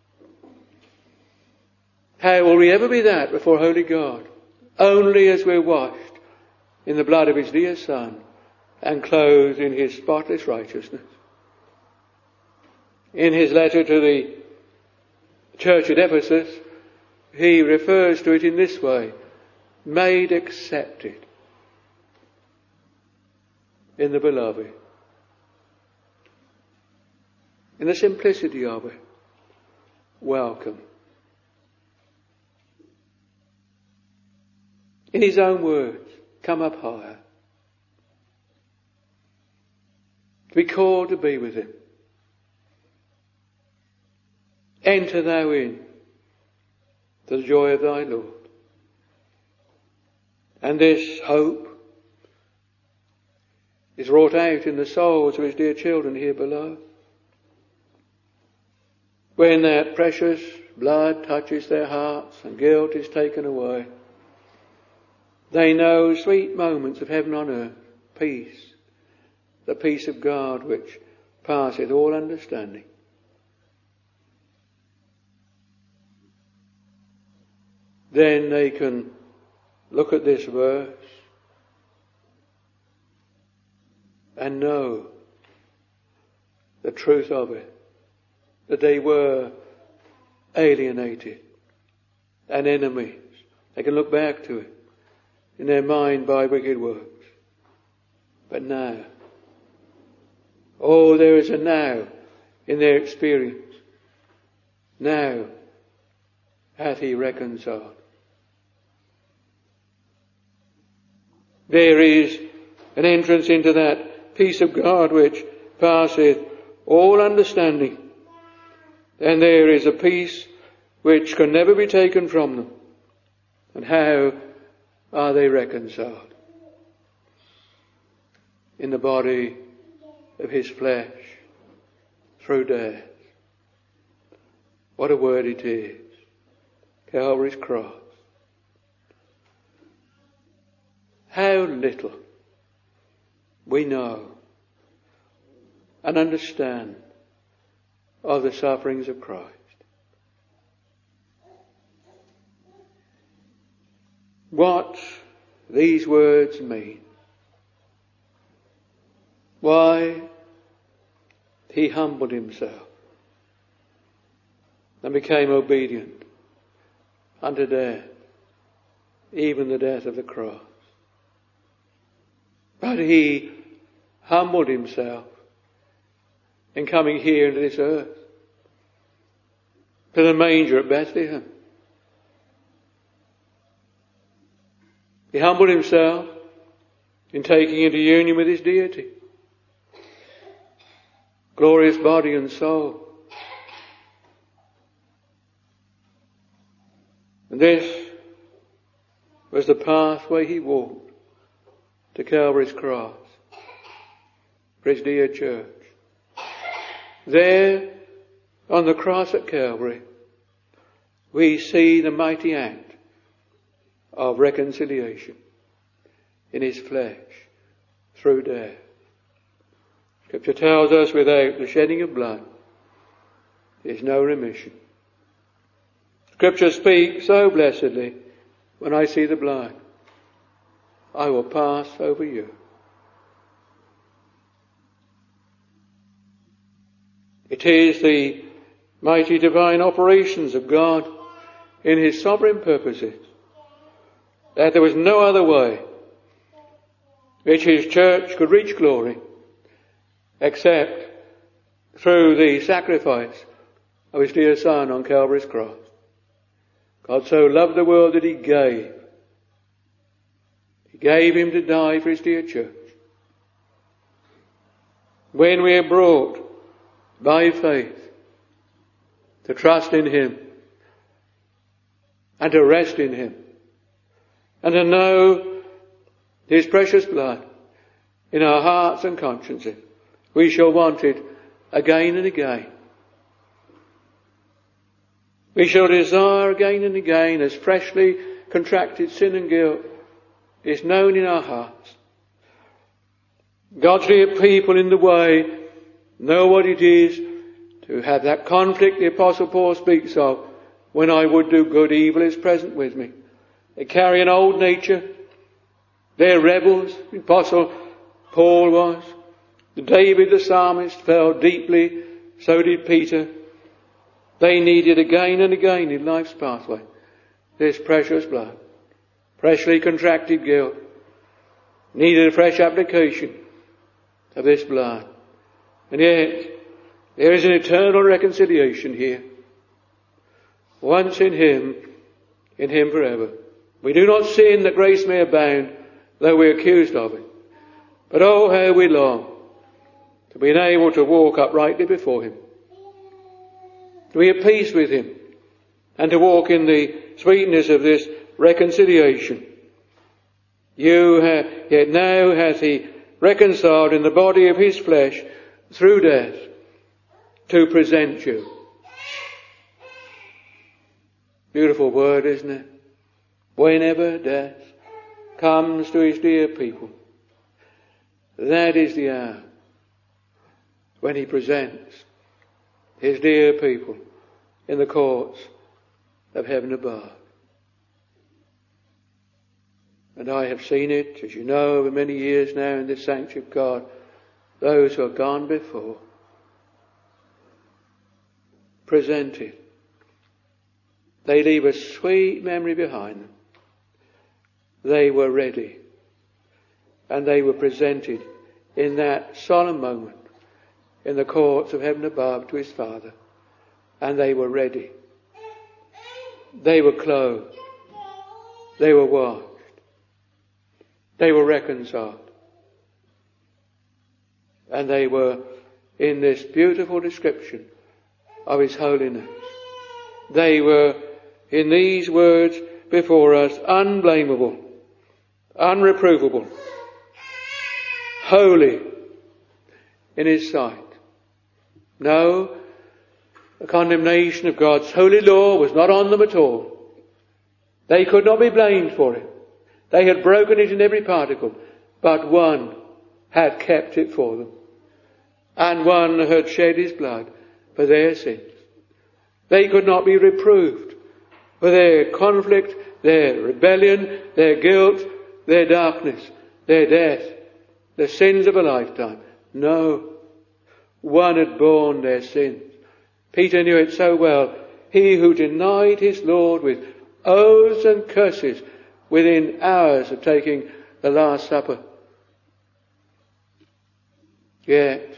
How will we ever be that before holy God? Only as we're washed in the blood of his dear Son and clothed in his spotless righteousness. In his letter to the church at Ephesus, he refers to it in this way: made accepted in the beloved. In the simplicity of it, welcome. In his own words, come up higher. To be called to be with him. Enter thou in to the joy of thy Lord. And this hope is wrought out in the souls of his dear children here below. When that precious blood touches their hearts and guilt is taken away, they know sweet moments of heaven on earth, peace, the peace of God which passeth all understanding. Then they can look at this verse and know the truth of it, that they were alienated and enemies. They can look back to it in their mind by wicked works. But now, oh, there is a now in their experience. Now hath he reconciled. There is an entrance into that peace of God which passeth all understanding. And there is a peace which can never be taken from them. And how are they reconciled? In the body of his flesh through death. What a word it is. Calvary's cross. How little we know and understand of the sufferings of Christ. What these words mean. Why he humbled himself and became obedient unto death, even the death of the cross. But he humbled himself in coming here into this earth, to the manger at Bethlehem. He humbled himself in taking into union with his deity, glorious body and soul. And this was the pathway he walked to Calvary's cross for his dear church. There, on the cross at Calvary, we see the mighty act of reconciliation in his flesh through death. Scripture tells us without the shedding of blood is no remission. Scripture speaks so blessedly, when I see the blood, I will pass over you. It is the mighty divine operations of God in his sovereign purposes that there was no other way which his church could reach glory except through the sacrifice of his dear Son on Calvary's cross. God so loved the world that he gave. He gave him to die for his dear church. When we are brought by faith to trust in him and to rest in him and to know his precious blood in our hearts and consciences, we shall want it again and again. We shall desire again and again, as freshly contracted sin and guilt is known in our hearts. God's dear people in the way know what it is to have that conflict the Apostle Paul speaks of. When I would do good, evil is present with me. They carry an old nature. They're rebels. The Apostle Paul was. David the psalmist fell deeply. So did Peter. They needed again and again in life's pathway this precious blood. Freshly contracted guilt needed a fresh application of this blood. And yet, there is an eternal reconciliation here. Once in him, in him forever. We do not sin that grace may abound, though we are accused of it. But oh, how we long to be able to walk uprightly before him, to be at peace with him, and to walk in the sweetness of this reconciliation. You have, yet now hath he reconciled in the body of his flesh through death to present you. Beautiful word, isn't it? Whenever death comes to his dear people, that is the hour when he presents his dear people in the courts of heaven above. And I have seen it, as you know, over many years now in this sanctuary of God, those who have gone before, presented. They leave a sweet memory behind them. They were ready, and they were presented in that solemn moment in the courts of heaven above to his Father, and they were ready. They were clothed. They were washed. They were reconciled. And they were in this beautiful description of his holiness. They were in these words before us, unblameable, unreprovable, holy in his sight. No, the condemnation of God's holy law was not on them at all. They could not be blamed for it. They had broken it in every particle, but one had kept it for them. And one had shed his blood for their sins. They could not be reproved for their conflict, their rebellion, their guilt, their darkness, their death, the sins of a lifetime. No, one had borne their sins. Peter knew it so well. He who denied his Lord with oaths and curses within hours of taking the Last Supper. yet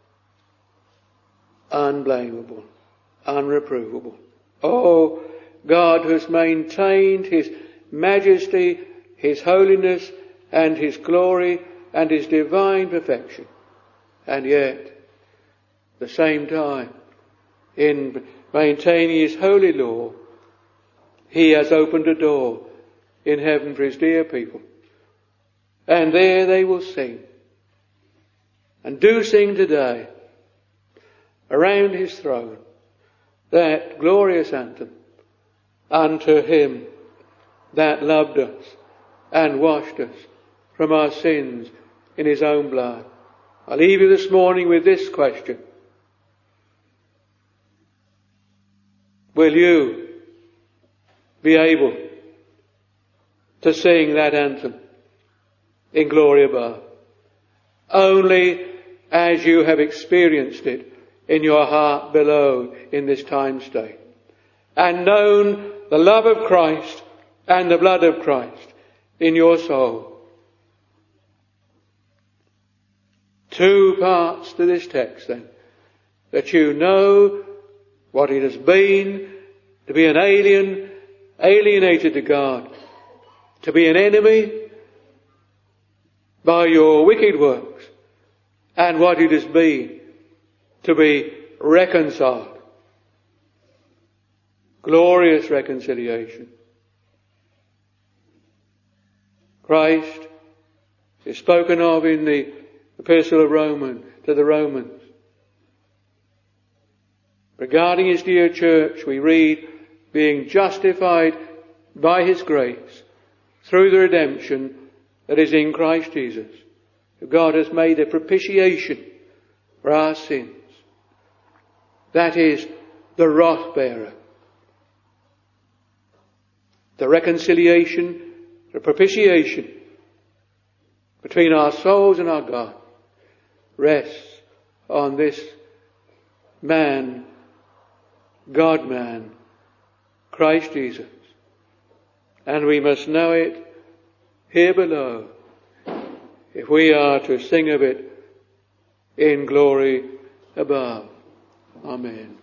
unblameable, unreprovable. Oh, God has maintained his majesty, his holiness, and his glory, and his divine perfection. And yet, at the same time, in maintaining his holy law, he has opened a door in heaven for his dear people. And there they will sing, and do sing today, around his throne, that glorious anthem, unto him that loved us and washed us from our sins in his own blood. I leave you this morning with this question. Will you be able to sing that anthem in glory above? Only as you have experienced it in your heart below in this time state, and known the love of Christ and the blood of Christ in your soul. Two parts to this text then. That you know what it has been to be an alien, alienated to God, to be an enemy by your wicked works, and what it has been to be reconciled. Glorious reconciliation. Christ is spoken of in the Epistle of Romans to the Romans. Regarding his dear church, we read, being justified by his grace through the redemption that is in Christ Jesus. God has made a propitiation for our sins. That is the wrath bearer. The reconciliation, the propitiation between our souls and our God rests on this man, God-man, Christ Jesus. And we must know it here below if we are to sing of it in glory above. Amen.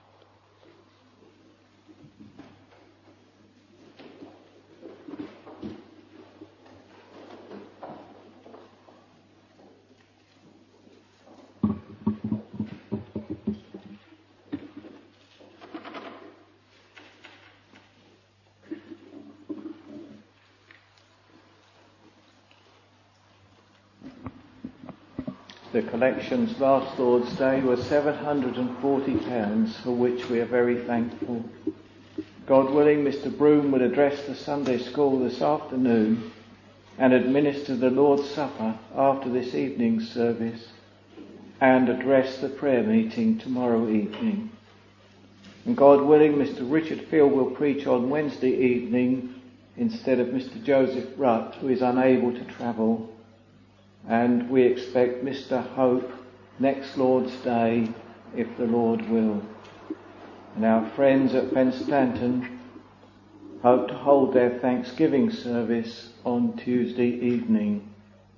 The collections last Lord's Day were seven hundred forty pounds, for which we are very thankful. God willing, Mister Broom will address the Sunday school this afternoon and administer the Lord's Supper after this evening's service and address the prayer meeting tomorrow evening. And God willing, Mister Richard Field will preach on Wednesday evening instead of Mister Joseph Rutt, who is unable to travel. And we expect Mister Hope next Lord's Day, if the Lord will. And our friends at Penstanton hope to hold their Thanksgiving service on Tuesday evening.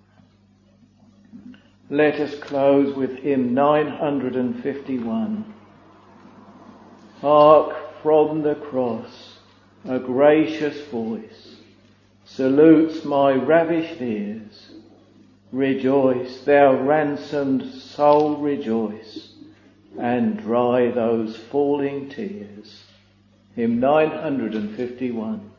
Let us close with hymn nine hundred fifty-one. Hark from the cross, a gracious voice salutes my ravished ears. Rejoice, thou ransomed soul, rejoice, and dry those falling tears. Hymn nine hundred fifty-one.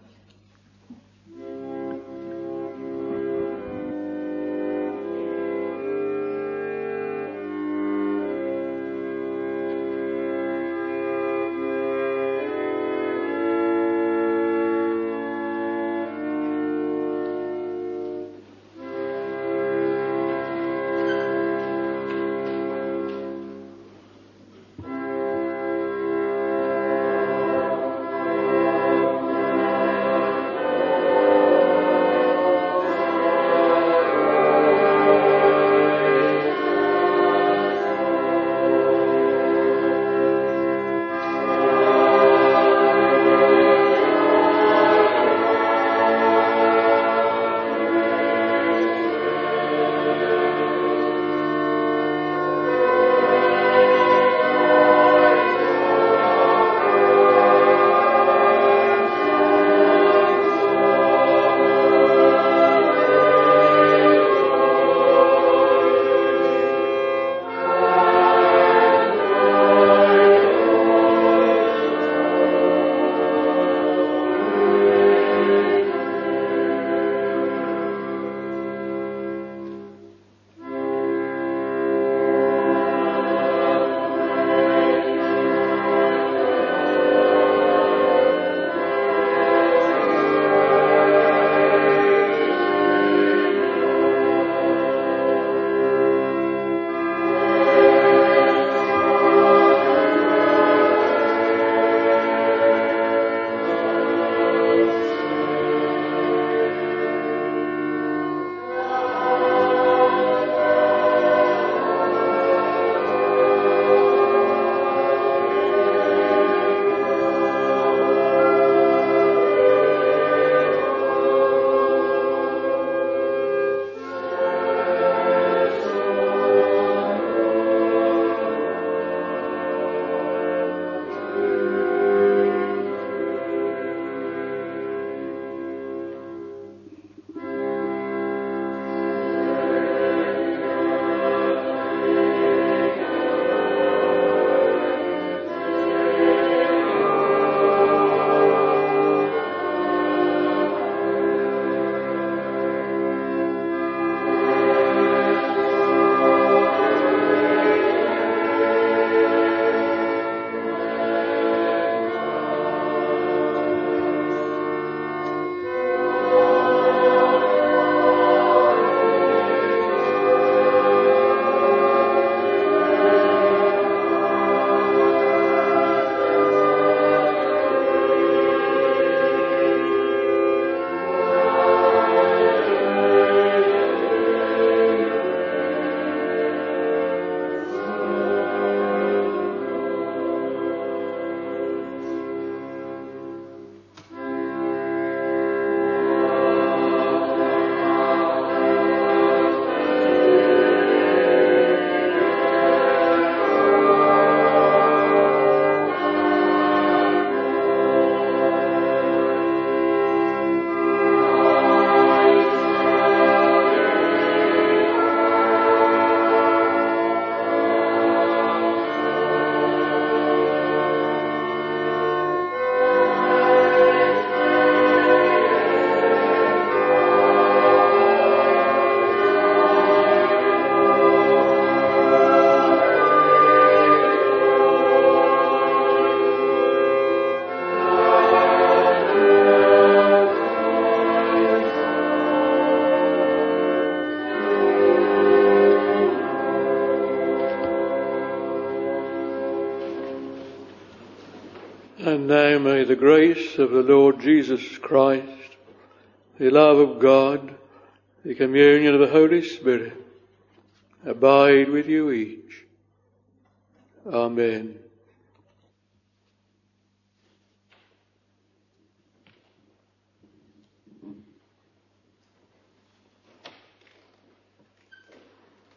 And now may the grace of the Lord Jesus Christ, the love of God, the communion of the Holy Spirit abide with you each. Amen.